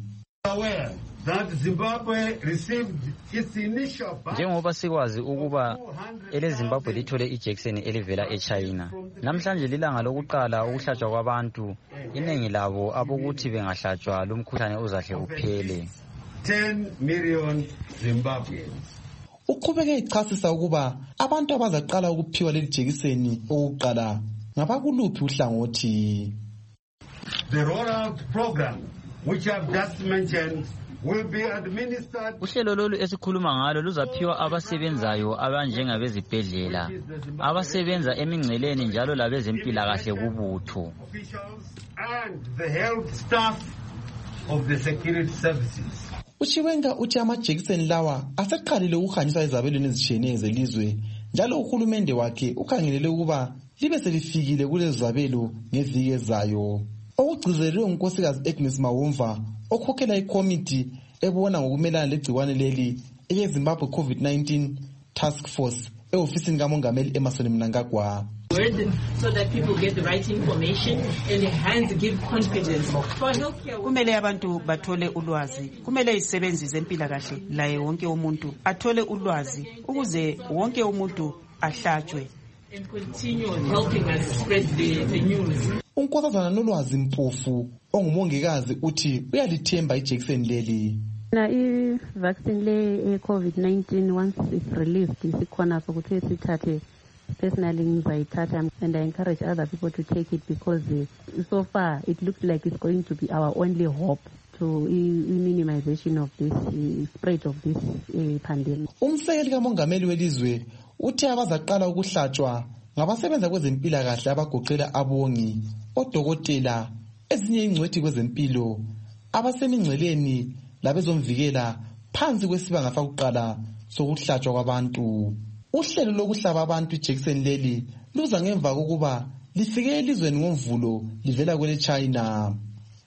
Njengoba sikwazi ukuba eleZimbabwe lithole ijekiseni elivela eChina, namhlanje lilanga lokuqala ukuhlatshwa kwabantu, iningi labo abokuthi bengahlatshwa lumkhuhlane uzahle uphele. ten million Zimbabweans. Uqhubeke echasisa ukuba abantu abazaqala ukuphiwa leli jekiseni okuqala ngabakuluphi uhlangothi. The rollout program, which I've just mentioned, will be administered. Uhlelo lolu esikhuluma ngalo luzaphiwa abasebenzayo abanjengabezibhedlela, abasebenza emingceleni njalo labezempilakahle kubutho, and the health staff of the security services. uChiwenga uthi amajekiseni lawa aseqalile ukuhanjiswa ezabelweni ezitshiyeneyo zelizwe, njalo uhulumende wakhe ukhangelele ukuba libe selifikile kulezo zabelo ngeviki ezayo. Okugcizelelwe ngunkosikazi Agnes Mawumva okhokhela ikomiti ebona ngokumelana legciwane leli eye-Zimbabwe COVID nineteen Task Force e-ofisini kamongameli Emmerson Mnangagwa. So that people get the right information and hence give confidence. Kumele abantu bathole ulwazi, kumele isebenzi zempilakahle laye wonke umuntu athole ulwazi ukuze wonke umuntu ahlatshwe. And continue helping us spread the, the news. Unkosazana nolwazi mpofu ongumongikazi uthi uyalithemba ijekiseni leli. Na i-vaccine le COVID nineteen once it's released isikhona sokuthi sithathe. Personally, ngizayithatha and I encourage other people to take it because uh, so far it looks like it's going to be our only hope to uh, minimization of this uh, spread of this uh, pandemic. Umsekeli kamongameli welizwe uthi abazaqala ukuhlatshwa ngabasebenza kwezempilakahle abagoqela abongi, odokotela, ezinye ingcwethi kwezempilo, abasemingceleni labezomvikela phansi kwesibanga sakuqala sokuhlatshwa kwabantu. Uhlelo lokuhlaba abantu ijekiseni leli luza ngemva kokuba lifike elizweni ngomvulo livela kwele China.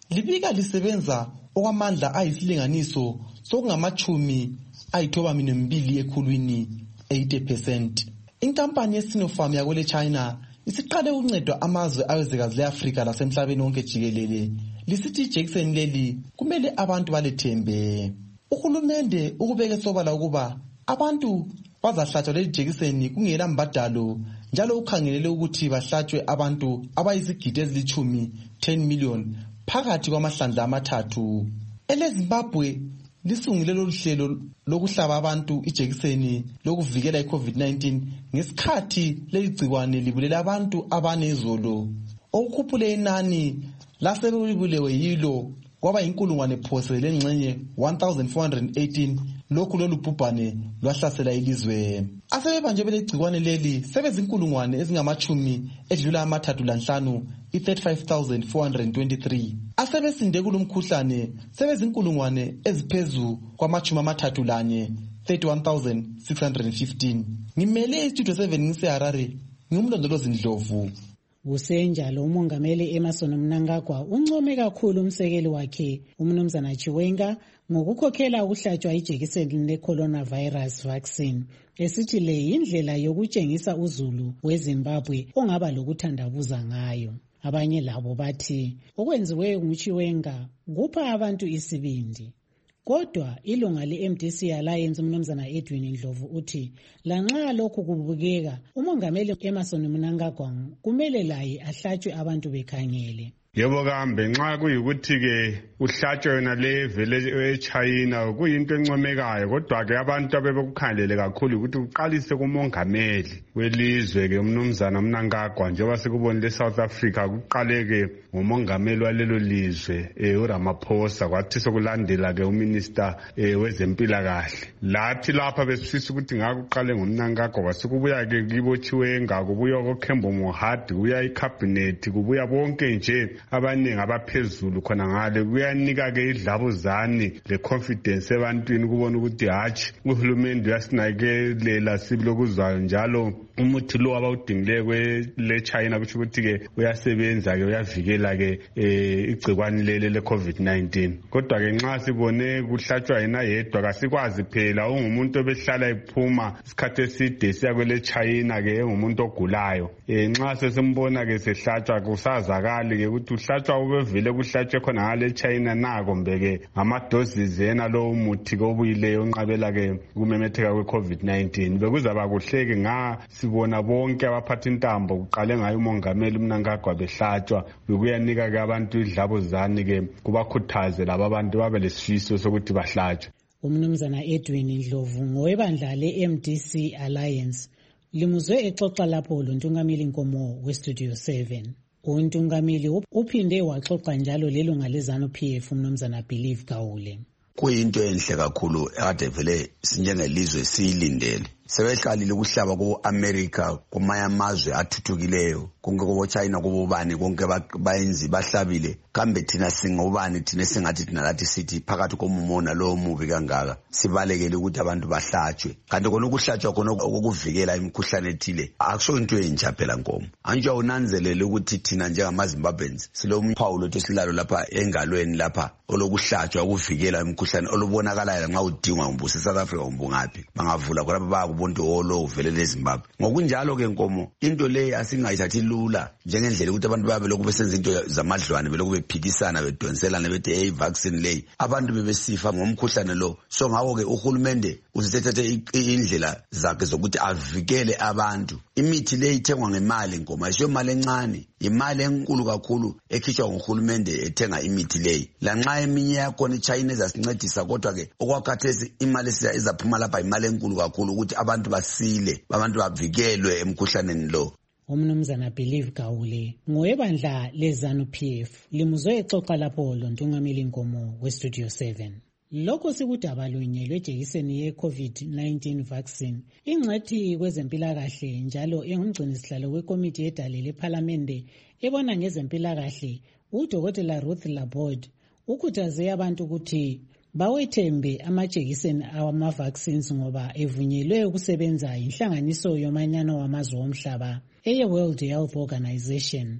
libika lisebenza okwamandla ayisilinganiso sokungamachumi ayithoba minembili ekhulwini eighty percent. Inkampani yeSinopharm yakwele China isiqale ukuncedwa amazwe awezekazi le-Afrika lasemhlabeni wonke jikelele lisithi ijekiseni leli kumele abantu balethembe. Uhulumende ukubeke sobala ukuba abantu bazahlatshwa leli jekiseni kungela mbadalo, njalo ukhangelele ukuthi bahlatshwe abantu abayizigidi ezilithumi ten million phakathi kwamahlandla amathathu. EleZimbabwe lisungule lolu hlelo lokuhlaba abantu ijekiseni lokuvikela i-COVID nineteen ngesikhathi leli gciwane libulela abantu abanezolo. Okukhuphule inani lasebulewe yilo kwaba inkulungwane phose lengxenye one thousand four hundred eighteen lokhu lolu bhubhane lwahlasela ilizwe. Asebebanjwe bele gciwane leli sebezinkulungwane ezingamachumi edlula amathathu lanhlanu i-thirty-five thousand four hundred twenty-three. Asebesinde kulumkhuhlane sebezinkulungwane eziphezu kwamachumi amathathu lanye thirty-one thousand six hundred fifteen. Ngimele istudio seven ngiseHarare, ngumlondolozi Ndlovu. Kusenjalo umongameli Emmerson Mnangagwa uncome kakhulu umsekeli wakhe umnumzana Chiwenga ngokukhokhela ukuhlatshwa ijekiseni le-coronavirus vaccine, esithi le yindlela yokutshengisa uzulu weZimbabwe ongaba lokuthandabuza ngayo. Abanye labo bathi okwenziweyo nguChiwenga kupha abantu isibindi. Kodwa ilunga le-M D C Alliance umnumzana Edwin Ndlovu uthi lanxa lokhu kubukeka umongameli Emmerson Mnangagwa kumele laye ahlatshwe abantu bekhangele. Yebo kambe nxa kuyikuthi-ke uhlatshwe yona le vele eChina kuyinto encomekayo, kodwa-ke abantu abebekukhangelele kakhulu ukuthi kuqalise kumongameli welizwe-ke umnumzana Mnangagwa, njengoba sikubonile eSouth Africa kuqaleke ngumongameli walelo lizwe um uRamaphosa, kwathi sokulandela-ke uminister um wezempilakahle. Lathi lapha besifisa ukuthi ngakuqale nguMnangagwa, kwasikubuya-ke kibo Chiwenga, kubuya koKhembo Mohadi, kubuya ikhabhinethi, kubuya bonke nje abaningi abaphezulu khona ngale, kuyanika-ke idlabuzane le-confidence ebantwini ukubona ukuthi hatshi uhulumende uyasinakelela sibilokuzwayo njalo umuthi lo abawudingileyo kwele-China kusho ukuthi-ke uyasebenza-ke uyavikela-ke um igcikwane lele le-COVID nineteen. Kodwa-ke nxa sibone kuhlatshwa yena yedwa kasikwazi phela, ungumuntu obehlala ephuma isikhathi eside siya kwele-China-ke engumuntu ogulayo. Um nxa sesimbona-ke sehlatshwa kusazakali-ke ukuthi uhlatshwa ubevele kuhlatshwe khona ngale China na kumbe-ke ngamadoses yena lowo muthi-ke obuyileyo onqabela-ke ukumemetheka kwe-COVID nineteen. Bekuzaba kuhle-ke nga sibona bonke abaphatha intambo kuqale ngayo umongameli Mnangagwa behlatshwa, bekuyanika-ke abantu idlabuzane-ke kubakhuthaze laba abantu babe lesifiso sokuthi bahlatshwe. Umnumzana Edwin Ndlovu ngowebandla le-M D C Alliance limuzwe exoxa lapho lontungameli Nkomo weStudio seven. Untungameli uphinde waxoxa njalo lelunga leZANU P F umnumzana Believe Gawule. Kuyinto enhle kakhulu ade vele sinjengelizwe siyilindele. Sebehlalile ukuhlaba ku-America kumanye amazwe athuthukileyo, konke kobo-China kubobani konke bayenzi bahlabile, kambe thina singobani thina singathi thina lathi sithi phakathi komumona lowo mubi kangaka sibalekele ukuthi abantu bahlatshwe. Kanti kona ukuhlatshwa khona okuvikela imikhuhlane ethile akusho into entsha phela Nkomo. Anjwa unanzelele ukuthi thina njengamaZimbabweans silomphawu lothu silalo lapha engalweni lapha olokuhlatshwa ukuvikela imikhuhlane olubonakalayo nxa udingwa umbuso South Africa umbungaphi bangavula khona baba ubuntu olo uvele leZimbabwe. Ngokunjalo ke Nkomo into le asingayithathi lula njengendlela ukuthi abantu babe lokhu besenza into zamadlwane belokhu bephikisana bedonselana bethi hey vaccine lay abantu bebesifa ngomkhuhlane lo. So ngawo ke uhulumende usithethe indlela zakhe zokuthi avikele abantu. Imithi le ithengwa ngemali Nkomo, ayisho imali encane, imali enkulu kakhulu ekhishwa nguhulumende ethenga imithi le. Lanxa eminye yakhona iChina ezasincedisa, kodwa ke okwakhathesi imali izaphuma lapha imali enkulu kakhulu ukuthi abantu basile, abantu bavikelwe emkhuhlaneni lo. Umnumzana Believe Gawule ngowebandla leZANU P F limuzwe exoxa lapho lontungameli Nkomo weStudio seven. Lokho sikudaba lunye lwejekiseni ye-COVID nineteen vaccine. Ingxethi kwezempilakahle njalo engumgcinisihlalo wekomiti yedale lephalamende ebona ngezempilakahle uDokotela Ruth Laborde ukhuthaze abantu ukuthi bawethembe amajekiseni awama-vaccines ngoba evunyelwe ukusebenza inhlanganiso yomanyano wamazwe omhlaba eye-World Health Organization.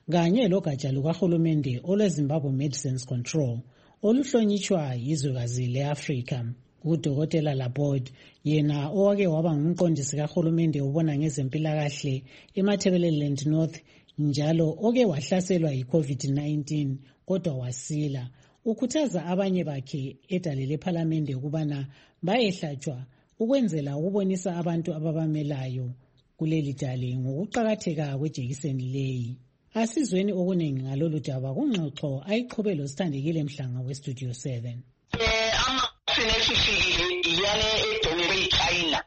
kanye logatsha lukahulumende olweZimbabwe Medicines Control oluhlonitshwa yizwekazi le-Afrika. Udokotela Laborde yena owake waba ngumqondisi kahulumende ubona ngezempilakahle eMatabeleland North njalo oke wahlaselwa yi-COVID nineteen kodwa wasila, ukhuthaza abanye bakhe edale lephalamende ukubana bayehlatshwa ukwenzela ukubonisa abantu ababamelayo kuleli dale ngokuqakatheka kwejekiseni leyi. Asizweni okuningi ngalolu daba kungxoxo ayiqhube loSithandekile Mhlanga weStudio seven. Iyane edonele iChina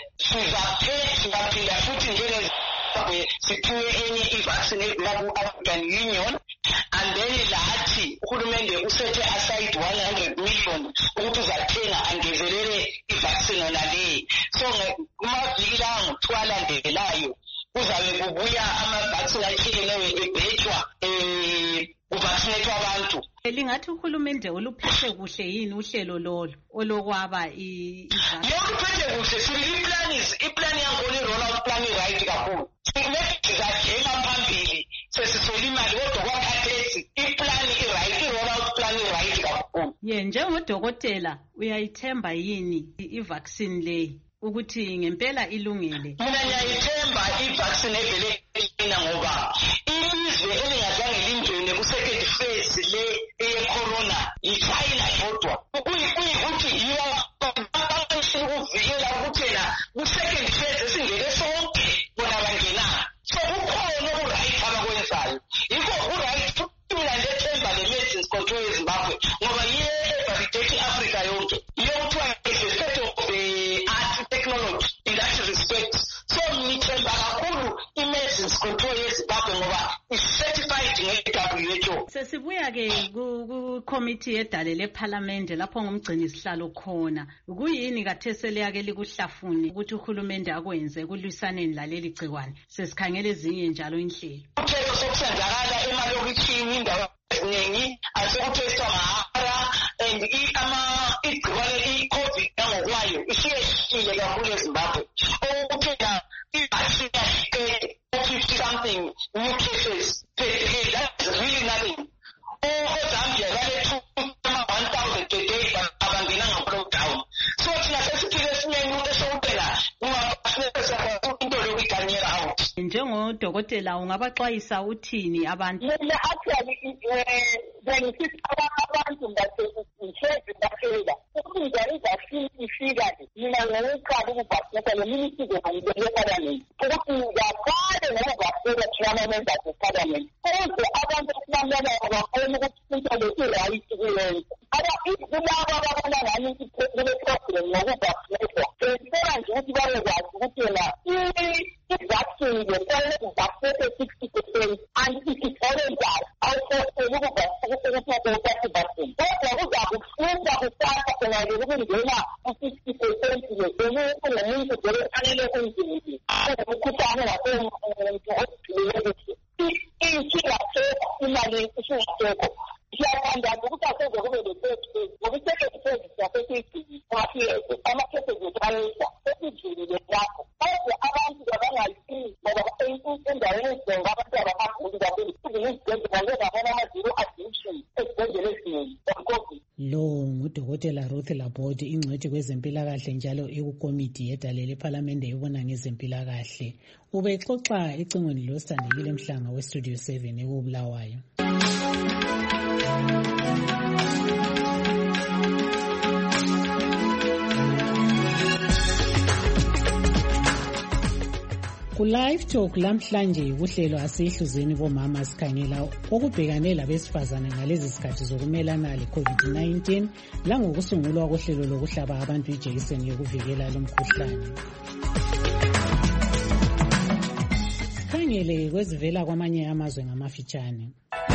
sizaphetha futhi njenge siphiwe enye i-vaccine ku-African Union, and then lathi uhulumende usethe aside one hundred million ukuthi uzathenga angezelele i-vaccine onaleyi. So kumaviki lawo ngithiwa alandelayo kuzabe kubuya ama-vaccine atshiyeneyo ebhethwa um kuvaccinate abantu. Lingathi uhulumende oluphethe kuhle yini uhlelo lolo olokwaba i-vaccine? Oluphethe kuhle sibili iplanis, iplani yakhona i-roll out plan right kakhulu. Sizadinga phambili sesisole imali kodwa kwakhathesi iplani i-right, i-roll out plan i-right kakhulu. Ye, njengodokotela uyayithemba yini i-vaccine leyi ukuthi ngempela ilungile? Mina ngiyayithemba i-vaccine evele eChina ngoba ilizwe elingazange lingene ku-second phase le eye-corona yi-China yodwa. Kuyikuthi yiyo ukuvikela ukuthi yena ku-second phase esingeke sonke bona bangenanga. So kukhona oku-right abakwenzayo. Yikho ku-right mina ndethemba le-Medicines Control yeZimbabwe ngoba yiyo evalidate i-Africa yonke. Yiyo kuthiwa is a state of the art technology in that respect. So ngithemba kakhulu i-Medicines Control yeZimbabwe ngoba is-certified nge-W H O. Sesibuya-ke ku-committee yedale lephalamende lapho ngumgcini sihlalo khona. Kuyini katheseleya-ke likuhlafuni ukuthi uhulumende akwenze kulwisaneni laleli gciwane? Sesikhangela ezinye njalo inhlelo. Uthetho sokusenzakala emalokitshini indawo eziningi asekuthethwa mahara and igciwane i-COVID nangokwayo isiyehlile kakhulu eZimbabwe. Okuphela i-vaccine yahlukene fifty something new cases per day. That's really nothing. OZambia bale one thousand per day abangena nga-lockdown. So thina sesiphile esiningi esokupela ungasinesa into lokuyiganyela out. Njengodokotela ungabaxwayisa uthini abantu? Mina actually bengisithi abantu basehlezi baphela ukudla i-vaccine ifika mina ngokuqala ukuvaccinate le-ministry ngiyephalamende ukuthi ngaphandle ngokuvaccinate thina ama-members ephalamende ukuze abantu esimamelayo bakhona ukuthi into le i-right kuyenza. Kulabo ababona ngani kule-problem ngokuvaccinatwa sesibona nje ukuthi babekwazi ukuthi yena i-vaccine ngefanele uvaccinate sixty percent and isisebenzayo awuforceli ukuvaccinate vaccine. Kodwa kuzakufunza kusasa kungabe ukungena ku-sixty percent kunomuntu vele kufanele kunzima umkhuhlane ngasemuntu osigcilelekile. Inkinga sekho imali isingasekho. Siyathandaza ukuthi aseze kube le-third phase ngoba i-second phase siyasesiyigcini ngafiyeke ama-cases etayisa sesijulile lapho. Kodwa abantu abangayifuni ngoba endaweni ezinengi abantu abangaguli kakhulu izindlu izibhedlela ngeke babona ama-zero addiction ezibhedlela eziningi on-COVID. Lo ngudokotela Ruth Laborde, ingcwethi kwezempilakahle njalo ekukomiti yedale lephalamende ebona ngezempilakahle. Ubexoxa ecingweni loSithandekile Mhlanga weStudio seven ekubulawayo. Ku-Live Talk lamhlanje kuhlelo asihluzweni bomama sikhangela okubhekane labesifazane ngalezi sikhathi zokumelana le-COVID nineteen langokusungulwa kohlelo lokuhlaba abantu ijekiseni yokuvikela lo mkhuhlane. Sikhangele kwezivela kwamanye amazwe ngamafitshane.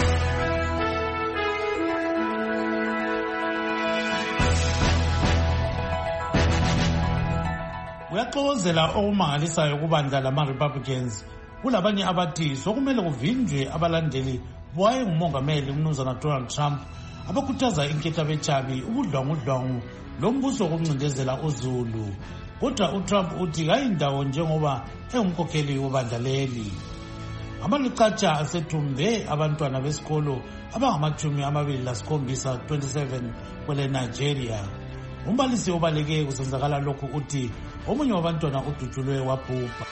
Uyaxokozela okumangalisayo kubandla lama-Republicans kulabanye abathi sokumele kuvinjwe abalandeli bowayengumongameli umnumzana Donald Trump abakhuthaza inketha bechabi ubudlwangudlwangu lombuso wokuncindezela uzulu. Kodwa uTrump uthi kayindawo njengoba engumkhokheli wobandla leli. Amalicatsha asethumbe abantwana besikolo abangamachumi amabili lasikhombisa twenty-seven kwele Nigeria. Umbalisi obaleke kusenzakala lokhu uthi omunye wabantwana udutshulwe wabhubha.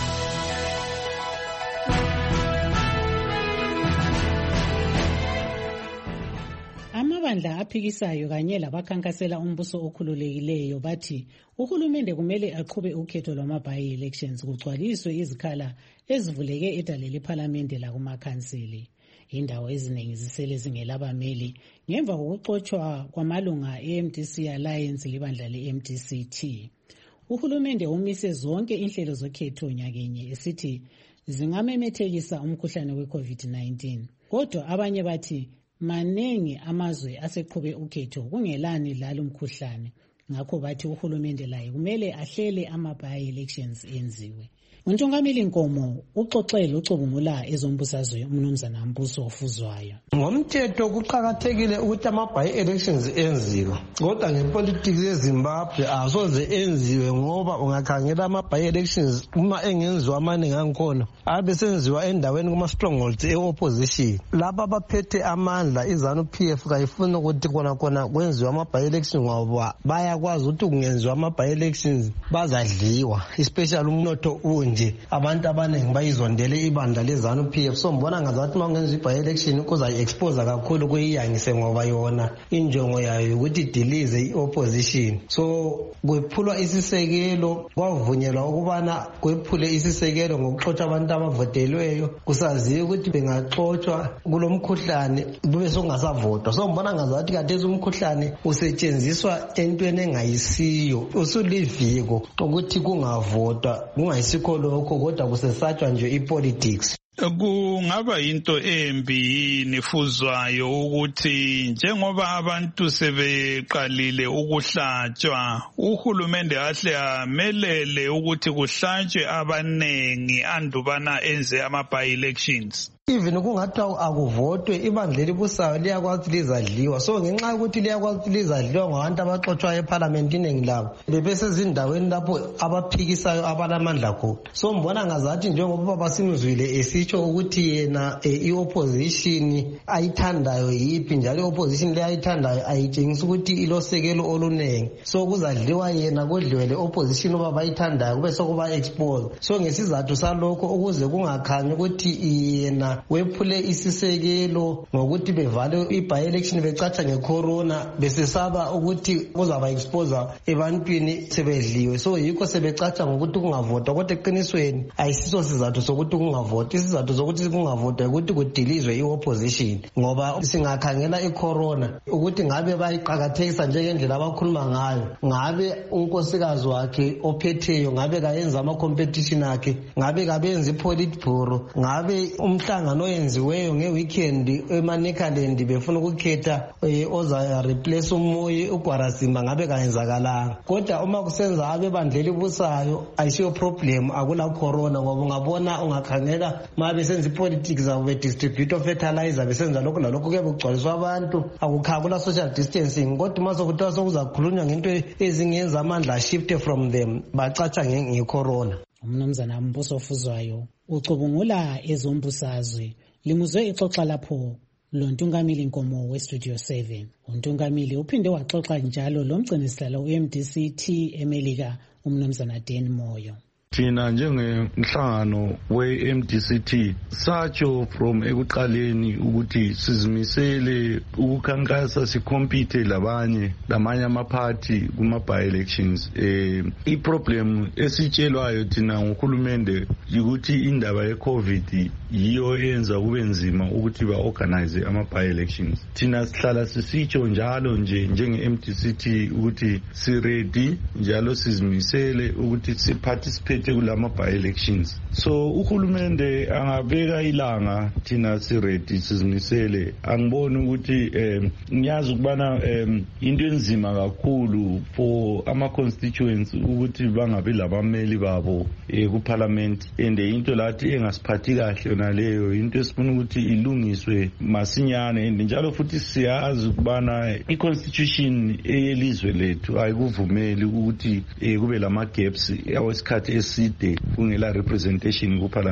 Amabandla aphikisayo kanye labakhankasela umbuso okhululekileyo bathi uhulumende kumele aqhube ukhetho lwama-by elections kugcwaliswe izikhala ezivuleke edale lephalamende lakumakhansili. Indawo eziningi zisele zingelabameli ngemva kokuxotshwa kwamalunga e-M D C Alliance libandla le-M D C T. Uhulumende umise zonke inhlelo zokhetho nyakenye esithi zingamemethekisa umkhuhlane we-COVID nineteen. Kodwa abanye bathi manengi amazwe aseqhube ukhetho kungelani lalo mkhuhlane, ngakho bathi uhulumende laye kumele ahlele ama-by elections enziwe. Untungameli Nkomo uxoxele ucubungula ezombusazwe umnumzana Mbuso Ofuzwayo. Ngomthetho kuqhakathekile ukuthi ama-by elections enziwe, kodwa ngepolitics yeZimbabwe asoze enziwe ngoba ungakhangela ama-by elections uma engenziwa amaningi angikhona abe senziwa endaweni kuma strongholds e-opposition. Laba baphethe amandla iZANU P F kayifuna ukuthi kona kona kwenziwa ama-by elections ngoba bayakwazi ukuthi kungenziwa ama-by elections bazadliwa, especially umnotho unje abantu abaningi bayizondele ibandla leZANU P F. So mbona ngazathi mangenza i-by election kuzayi-expose kakhulu kuyiyangise ngoba yona injongo yayo ukuthi idilize i-opposition. So kwephulwa isisekelo, kwavunyelwa ukubana kwephule isisekelo ngokuxotsha abantu abavotelweyo kusaziwe ukuthi bengaxotshwa kulomkhuhlane kube sokungasavotwa. So mbona ngazathi kathesi umkhuhlane usetshenziswa entweni engayisiyo, usuliviko ukuthi kungavotwa kungayisikho lokho kodwa kusesatshwa nje ipolitics. Kungaba into embi yini Fuzwayo ukuthi njengoba abantu sebeqalile ukuhlatshwa uhulumende ahle amelele ukuthi kuhlatshwe abanengi andubana enze ama-by elections? Even kungathiwa akuvotwe ibandla elibusayo liyakwazi lizadliwa. So ngenxa yokuthi liyakwazi lizadliwa ngabantu abaxotshwayo eParliament iningi labo bebesezindaweni lapho abaphikisayo abalamandla khona. So mbona ngazathi njengoba baba simzwile esitsho ukuthi yena i-opposition ayithandayo yipi njalo i-opposition leyayithandayo ayitshengisa ukuthi ilosekelo olunengi. So kuzadliwa yena kodliwe le-opposition oba bayithandayo kube sokuba expose. So ngesizathu salokho ukuze kungakhanyi ukuthi yena wephule isisekelo ngokuthi bevale i-by election becatsha ngecorona besesaba ukuthi kuzaba expose ebantwini sebedliwe. So yikho sebecatsha ngokuthi kungavotwa kodwa eqinisweni ayisiso sizathu sokuthi kungavotwa. Isizathu sokuthi kungavotwa ukuthi kudilizwe i-opposition ngoba singakhangela icorona ukuthi ngabe bayiqakathekisa njengendlela abakhuluma ngayo, ngabe unkosikazi wakhe ophetheyo ngabe kayenza ama-competition akhe, ngabe kabenza i-polit bureau, ngabe umhlanga noyenziweyo ngeweekend emanekaland befuna ukukhetha oza replace umoyi uGwarasimba ngabe kayenzakalanga. Kodwa uma kusenza abebandla elibusayo ayisiyo problem, akula corona ngoba ungabona ungakhangela ma besenza ipolitics abo bedistribute fertilizer besenza lokho lalokho kuyabe kugcwaliswa abantu akukhakula social distancing. Kodwa uma sokuthiwa sokuzakhulunywa ngento ezingenza amandla shift from them bacatsha ngecorona. Umnumzana Mbuso Ofuzwayo ucubungula ezombusazwe limuzwe ixoxa lapho loNtungameli Nkomo weStudio seven. uNtungameli uphinde waxoxa njalo lomgcinisihlalo we-M D C T eMelika umnumzana Dan Moyo. Thina njengenhlangano we-M D C T satsho from ekuqaleni ukuthi sizimisele ukukhankasa sikhompithe labanye lamanye amaphathi kuma-by elections. Eh iproblem esitshelwayo thina nguhulumende ukuthi indaba ye-COVID yiyo eyenza kube nzima ukuthi ba-organize ama-by elections. Thina sihlala sisitsho njalo nje njenge-M D C T ukuthi si-ready njalo sizimisele ukuthi si-participate kulama by elections. So uhulumende angabeka ilanga thina siredi sizimisele. Angiboni ukuthi eh ngiyazi ukubana eh into enzima kakhulu for ama constituents ukuthi bangabe labameli babo eh ku parliament and into lathi engasiphathi kahle naleyo into esifuna ukuthi ilungiswe masinyane and njalo futhi siyazi ukubana i constitution eyelizwe lethu ayikuvumeli ukuthi eh kube lama gaps awesikhathi eside kungela representation ku parliament.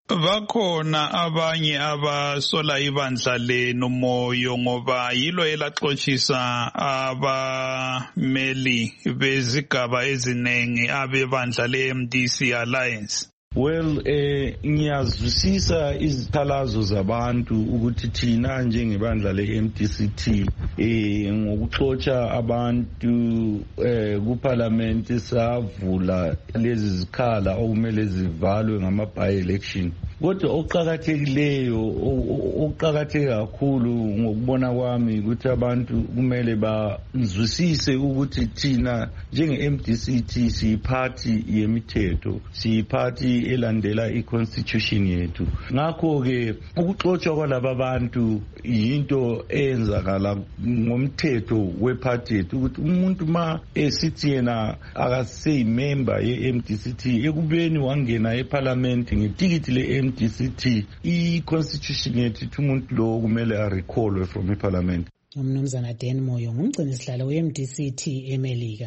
Bakhona abanye abasola ibandla lenu moyo ngoba yilo elaxoshisa abameli bezigaba ezinengi abebandla le-M D C Alliance. Well, eh ngiyazwisisa izikhalazo zabantu ukuthi thina njengebandla le-M D C T eh ngokuxotsha abantu eh kuParliament savula lezi zikhala okumele zivalwe ngama by election. Kodwa oqhakathekileyo oqhakatheke kakhulu ngokubona kwami ukuthi abantu kumele bazwisise ukuthi thina njenge-M D C T siyiphathi yemithetho, siyiphathi elandela i-constitution yethu. Ngakho ke ukuxotsha kwalaba bantu yinto eyenzakala ngomthetho wephathi yethu ukuthi umuntu ma esithi yena akaseyimember ye-M D C T ekubeni wangena eParliament ngetikiti le-M D C T i-constitution yethu umuntu lo kumele arecallwe from eParliament. Umnumzana Dan Moyo ngumgcini sihlalo we-M D C T eMelika.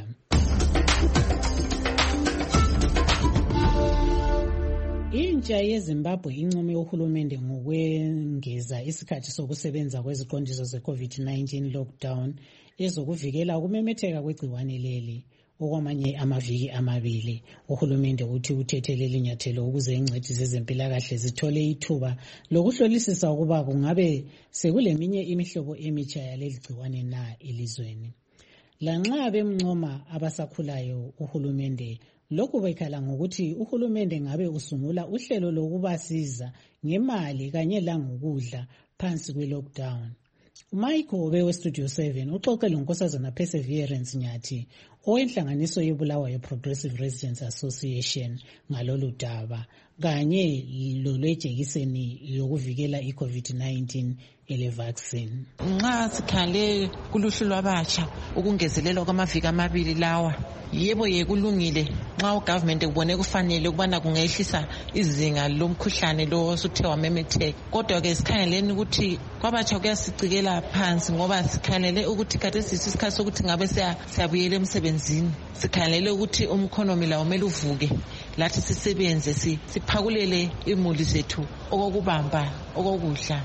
Intsha yeZimbabwe income uhulumende ngokwengeza isikhathi sokusebenza kweziqondiso ze-COVID nineteen lockdown ezokuvikela ukumemetheka kwegciwane leli okwamanye amaviki amabili. Uhulumende uthi uthethelela inyathelo ukuze ingcwethi zezempilakahle zithole ithuba lokuhlolisisa ukuba kungabe sekuleminye imihlobo emitsha yaleli gciwane na elizweni. Lanxa bemncoma abasakhulayo uhulumende, lokhu bekhala ngokuthi uhulumende ngabe usungula uhlelo lokubasiza ngemali kanye langokudla phansi kwe-lockdown. uMichael Obe we-Studio seven uxoxe lonkosazana Perseverance Nyathi owenhlanganiso yeBulawayo Progressive Residents Association ngalolu daba kanye lolwejekiseni yokuvikela i-COVID nineteen ele vaccine. Nxa sikhale kuluhlu lwabatsha ukungezelelwa kwamaviki amabili lawa, yebo yekulungile nxa ugovernment ubone kufanele ukubana kungehlisa izinga lomkhuhlane lo osuthe wamemetheka. Kodwa ke sikhangeleni ukuthi kwabatsha kuyasicikela phansi ngoba sikhangelele ukuthi kade sisikhathi sokuthi ngabe siyabuyela emsebenzini. Sikhangelele ukuthi umkhonomi lawo kumele uvuke, lathi sisebenze siphakulele imuli zethu okokubamba okokudla.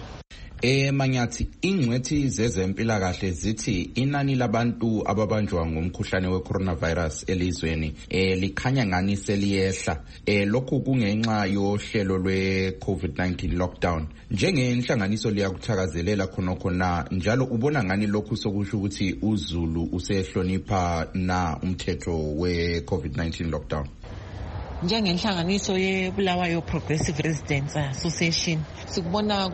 Eh Manyathi, ingcwethi zezempilakahle zithi inani labantu ababanjwa ngomkhuhlane we-coronavirus elizweni eh likhanya ngani seliyehla. Eh lokhu kungenxa yohlelo lwe-COVID nineteen lockdown. Njengenhlanganiso liyakuthakazelela khonokho na njalo ubona ngani lokhu sokusho ukuthi uZulu usehlonipha na umthetho we-COVID nineteen lockdown? Njengenhlanganiso yeBulawayo Progressive Residents Association sikubona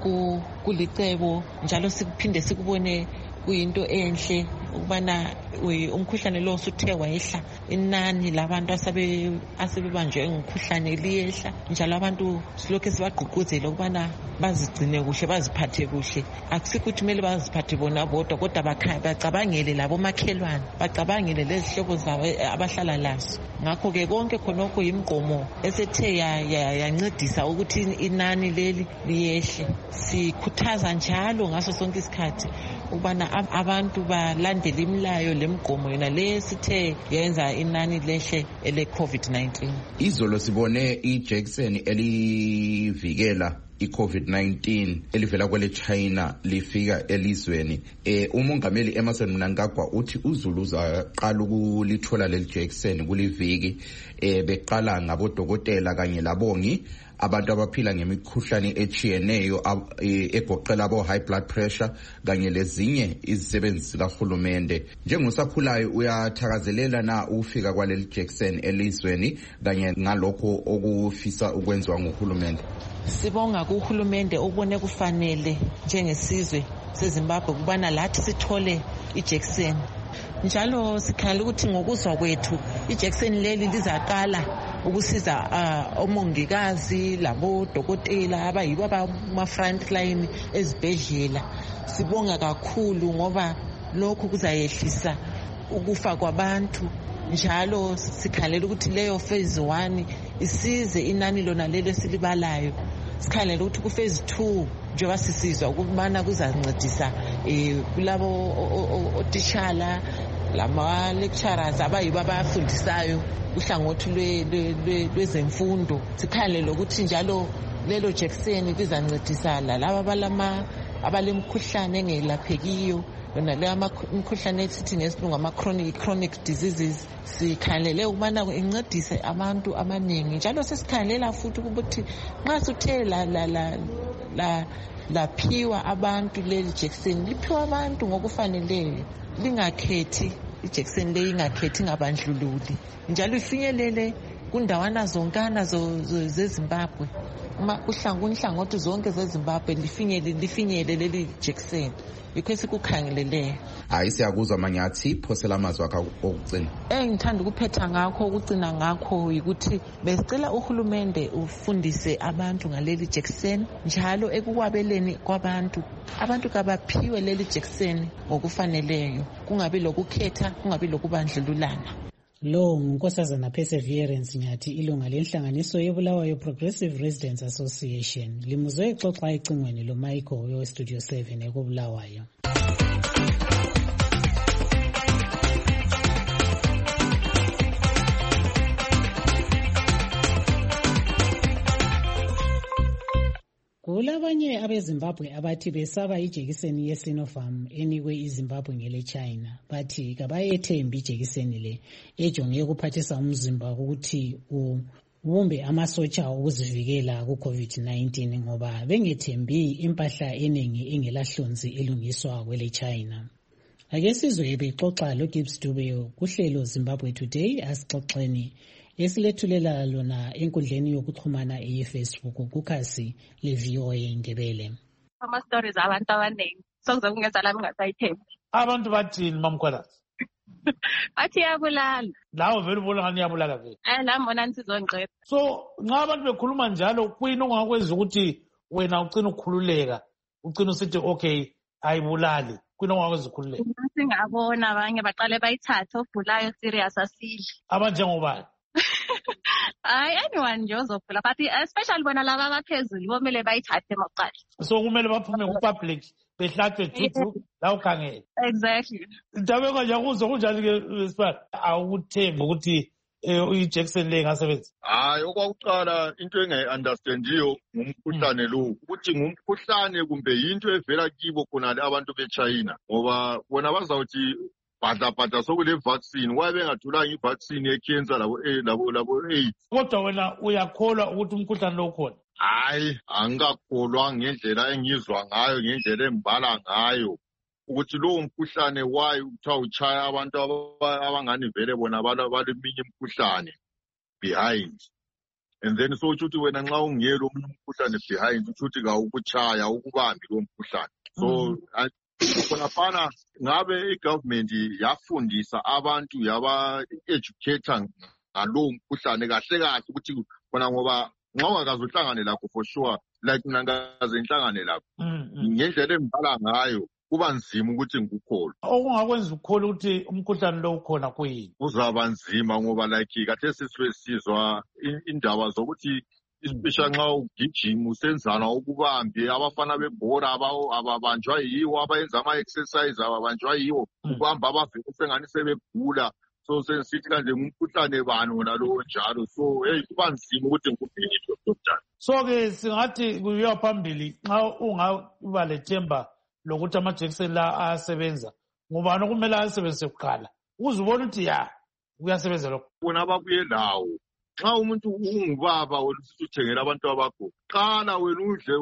kulicebo njalo sikuphinde sikubone kuyinto enhle ukubana umkhuhlane lo usuthe wayehla, inani labantu asabe asebebanjwe ngumkhuhlane liyehla, njalo abantu silokho sibagqugquzela ukubana bazigcine kuhle, baziphathe kuhle. Akusikho ukuthi kumele baziphathe bona bodwa kodwa bacabangele labo makhelwane, bacabangele lezihlobo zabo abahlala lazo. Ngakho ke konke khonokho yimgqomo esethe yancedisa ukuthi inani leli liyehle. Sikhuthaza njalo ngaso sonke isikhathi ukubana abantu balandele imilayo lemgqomo yona lesithe yenza inani lehle ele COVID nineteen. Izolo sibone ijekiseni elivikela i-COVID nineteen elivela kwele China lifika elizweni. Eh umongameli Emmerson Mnangagwa uthi uZulu uzaqala ukulithola leli jekiseni kuliviki. Eh beqala ngabodokotela kanye labongi abantu abaphila ngemikhuhlane echiyeneyo egoqela abo high blood pressure kanye lezinye izisebenzi zikahulumende. Njengosakhulayo uyathakazelela na ukufika kwaleli jekiseni elizweni kanye ngalokho okufisa ukwenziwa nguhulumende? Sibonga kuhulumende obone kufanele njengesizwe seZimbabwe kubana lathi sithole ijekiseni. Njalo sikhala ukuthi ngokuzwa kwethu ijekiseni leli lizaqala ukusiza uh, omongikazi labo dokotela abayibo abama front line ezibhedlela. Sibonga kakhulu ngoba lokhu kuzayehlisa ukufa kwabantu. Njalo sikhalela ukuthi leyo phase one isize inani lona lelo silibalayo. Sikhalela ukuthi ku phase two njengoba sisizwa ukubana kuzancedisa eh kulabo otitshala lama lecturers abayibo abafundisayo uhlangothi lwezemfundo. Sikhalela ukuthi njalo lelo jekiseni lizancedisa lalaba balama abalemkhuhlane engelaphekiyo yona le imkhuhlane esithi ngesilungu ama-chronic chronic diseases. Sikhangelele ukubana incedise abantu abaningi njalo sesikhangelela futhi ukuthi nxa suthe la la la la laphiwa abantu leli jekiseni liphiwa abantu ngokufaneleyo, lingakhethi ijekiseni leyi ingakhethi ngabandlululi njalo ifinyelele kundawana zonkana zeZimbabwe. Uma uhlangothi zonke zeZimbabwe lifinyele lifinyele leli jekiseni yikho esikukhangeleleyo. Hayi siyakuzwa manyathi phosela amazwi akho okugcina. Engithanda ukuphetha ngakho ukugcina ngakho ukuthi besicela uhulumende ufundise abantu ngaleli jekiseni njalo ekukwabeleni kwabantu. Abantu kabaphiwe leli jekiseni ngokufaneleyo, kungabi lokukhetha, kungabi lokubandlululana. Lo ngunkosazana Perseverance Nyathi, ilunga lenhlanganiso yeBulawayo Progressive Residents Association, limuzwe exoxa ecingweni lo Michael we Studio seven ekubulawayo. Kulabanye abeZimbabwe abathi besaba ijekiseni yeSinopharm enikwe iZimbabwe ngele China, bathi kabayethembi ijekiseni le ejonge ukuphathisa umzimba ukuthi ubumbe amasotsha okuzivikela ku COVID nineteen ngoba bengethembi impahla eningi engelahlonzi elungiswa kwele China. Ake sizwe bexoxa lo Gibbs Dube kuhlelo Zimbabwe Today asixoxeni esilethulela lona enkundleni yokuxhumana eFacebook kukhasi le-V O A Ndebele. Ama stories abantu abaningi sokuze kungenza lami ngasayithembi. Abantu bathini mamkhwelazi? Bathi yabulala. Lawo vele ubona ngani yabulala vele. Eh nami bona nisizonqeda. So nxa abantu bekhuluma njalo kuyini ongakwenza ukuthi wena ucina ukukhululeka, ucina usithi okay ayibulali. Kuyini ongakwenza ukukhululeka? Singabona abanye baqale bayithathe obulayo serious asile. Abanjengobani? Hayi anyone nje ozophula but especially bona laba abaphezulu bomele bayithathe maqala. So kumele baphume ku-public behlatshwe juju la ukhangele. Exactly. Ndabeka nje kuzo kunjani ke sipha awuthembi ukuthi ijekiseni le ngasebenza? Hayi okwakuqala into engayi-understandiyo ngumkhuhlane lo ukuthi ngumkhuhlane kumbe yinto evela kibo khonale abantu beChina ngoba bona bazawuthi bhadla-bhadla sokule vaccine waye bengatholanga i-vaccine ye-cancer labo labo labo AIDS. Kodwa wena uyakholwa ukuthi umkhuhlane lo ukhona? Hayi angikakholwa ngendlela engizwa ngayo ngendlela embala ngayo ukuthi lowo mkhuhlane wayo kuthiwa uchaya abantu abangani vele bona baleminye imkhuhlane behind, and then so ukuthi wena nxa ungiyelo omunye umkhuhlane behind ukuthi kawukuchaya ukubambi lo mkhuhlane. So khonafana ngabe i-government yafundisa abantu yaba-educator ngalowo mkhuhlane kahle kahle ukuthi khona ngoba nxa ungakaze uhlangane lakho for sure like mina ngikaze ngihlangane lakho ngendlela embala ngayo kuba nzima ukuthi ngikukholwe. Okungakwenza ukukholwa ukuthi umkhuhlane lo ukhona kuyini? Kuzaba nzima ngoba like kade sisizwa indaba zokuthi especially nxa ugijima usenzana ukubambi abafana bebhola ababanjwa yiwo abayenza ama-exercise ababanjwa yiwo ukubamba abavele sengani sebegula. So sensithi kanje ngumkhuhlane bani wona lowo njalo, so hey kuba nzima ukuthi ngikuphelile njalo. So-ke singathi kuyiwa phambili nxa ungaba lethemba lokuthi amajekiseni la ayasebenza ngubani okumele ayasebenzise kuqala ukuze ubone ukuthi ya kuyasebenza lokho? Bona ababuye lawo. Nxa umuntu ungubaba wena usuthengela abantu abakho qala wena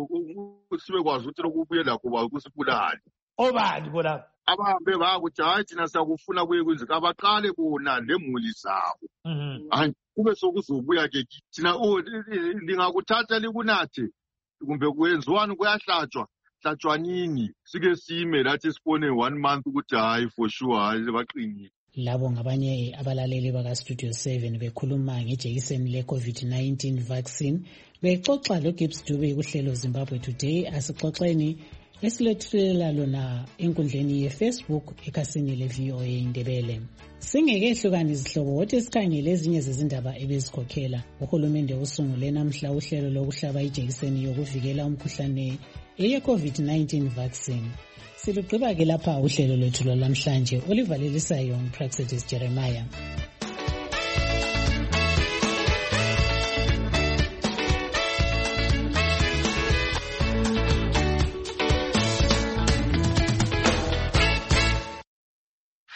udle sibe kwazi ukuthi lokubuye lakho bakusibulali. Obani bona? Abahambe bakuthi hayi thina siyakufuna kuye kwenzeka abaqale bona lemuli zabo. Hayi kube sokuzobuya ke thina lingakuthatha likunathe kumbe kuyenziwani kuyahlatshwa hlatshwa nini sike sime lathi sibone one month ukuthi hayi for sure hayi baqinile. Labo ngabanye abalaleli baka Studio seven bekhuluma ngejekiseni le COVID nineteen vaccine bexoxa lo Gibbs Dube kuhlelo Zimbabwe Today asixoxeni esilethulela lona enkundleni yeFacebook ekhasini le-V O A Ndebele. Singekehlukan izihlobo wothi sikhangele ezinye zezindaba ebezikhokhela. Uhulumende usungule namhla uhlelo lokuhlaba ijekiseni yokuvikela umkhuhlane eye-COVID nineteen vaccine. Silugqiba ke lapha uhlelo lwethu lwalamhlanje. Oliver Lelisayo, Praxedis Jeremiah.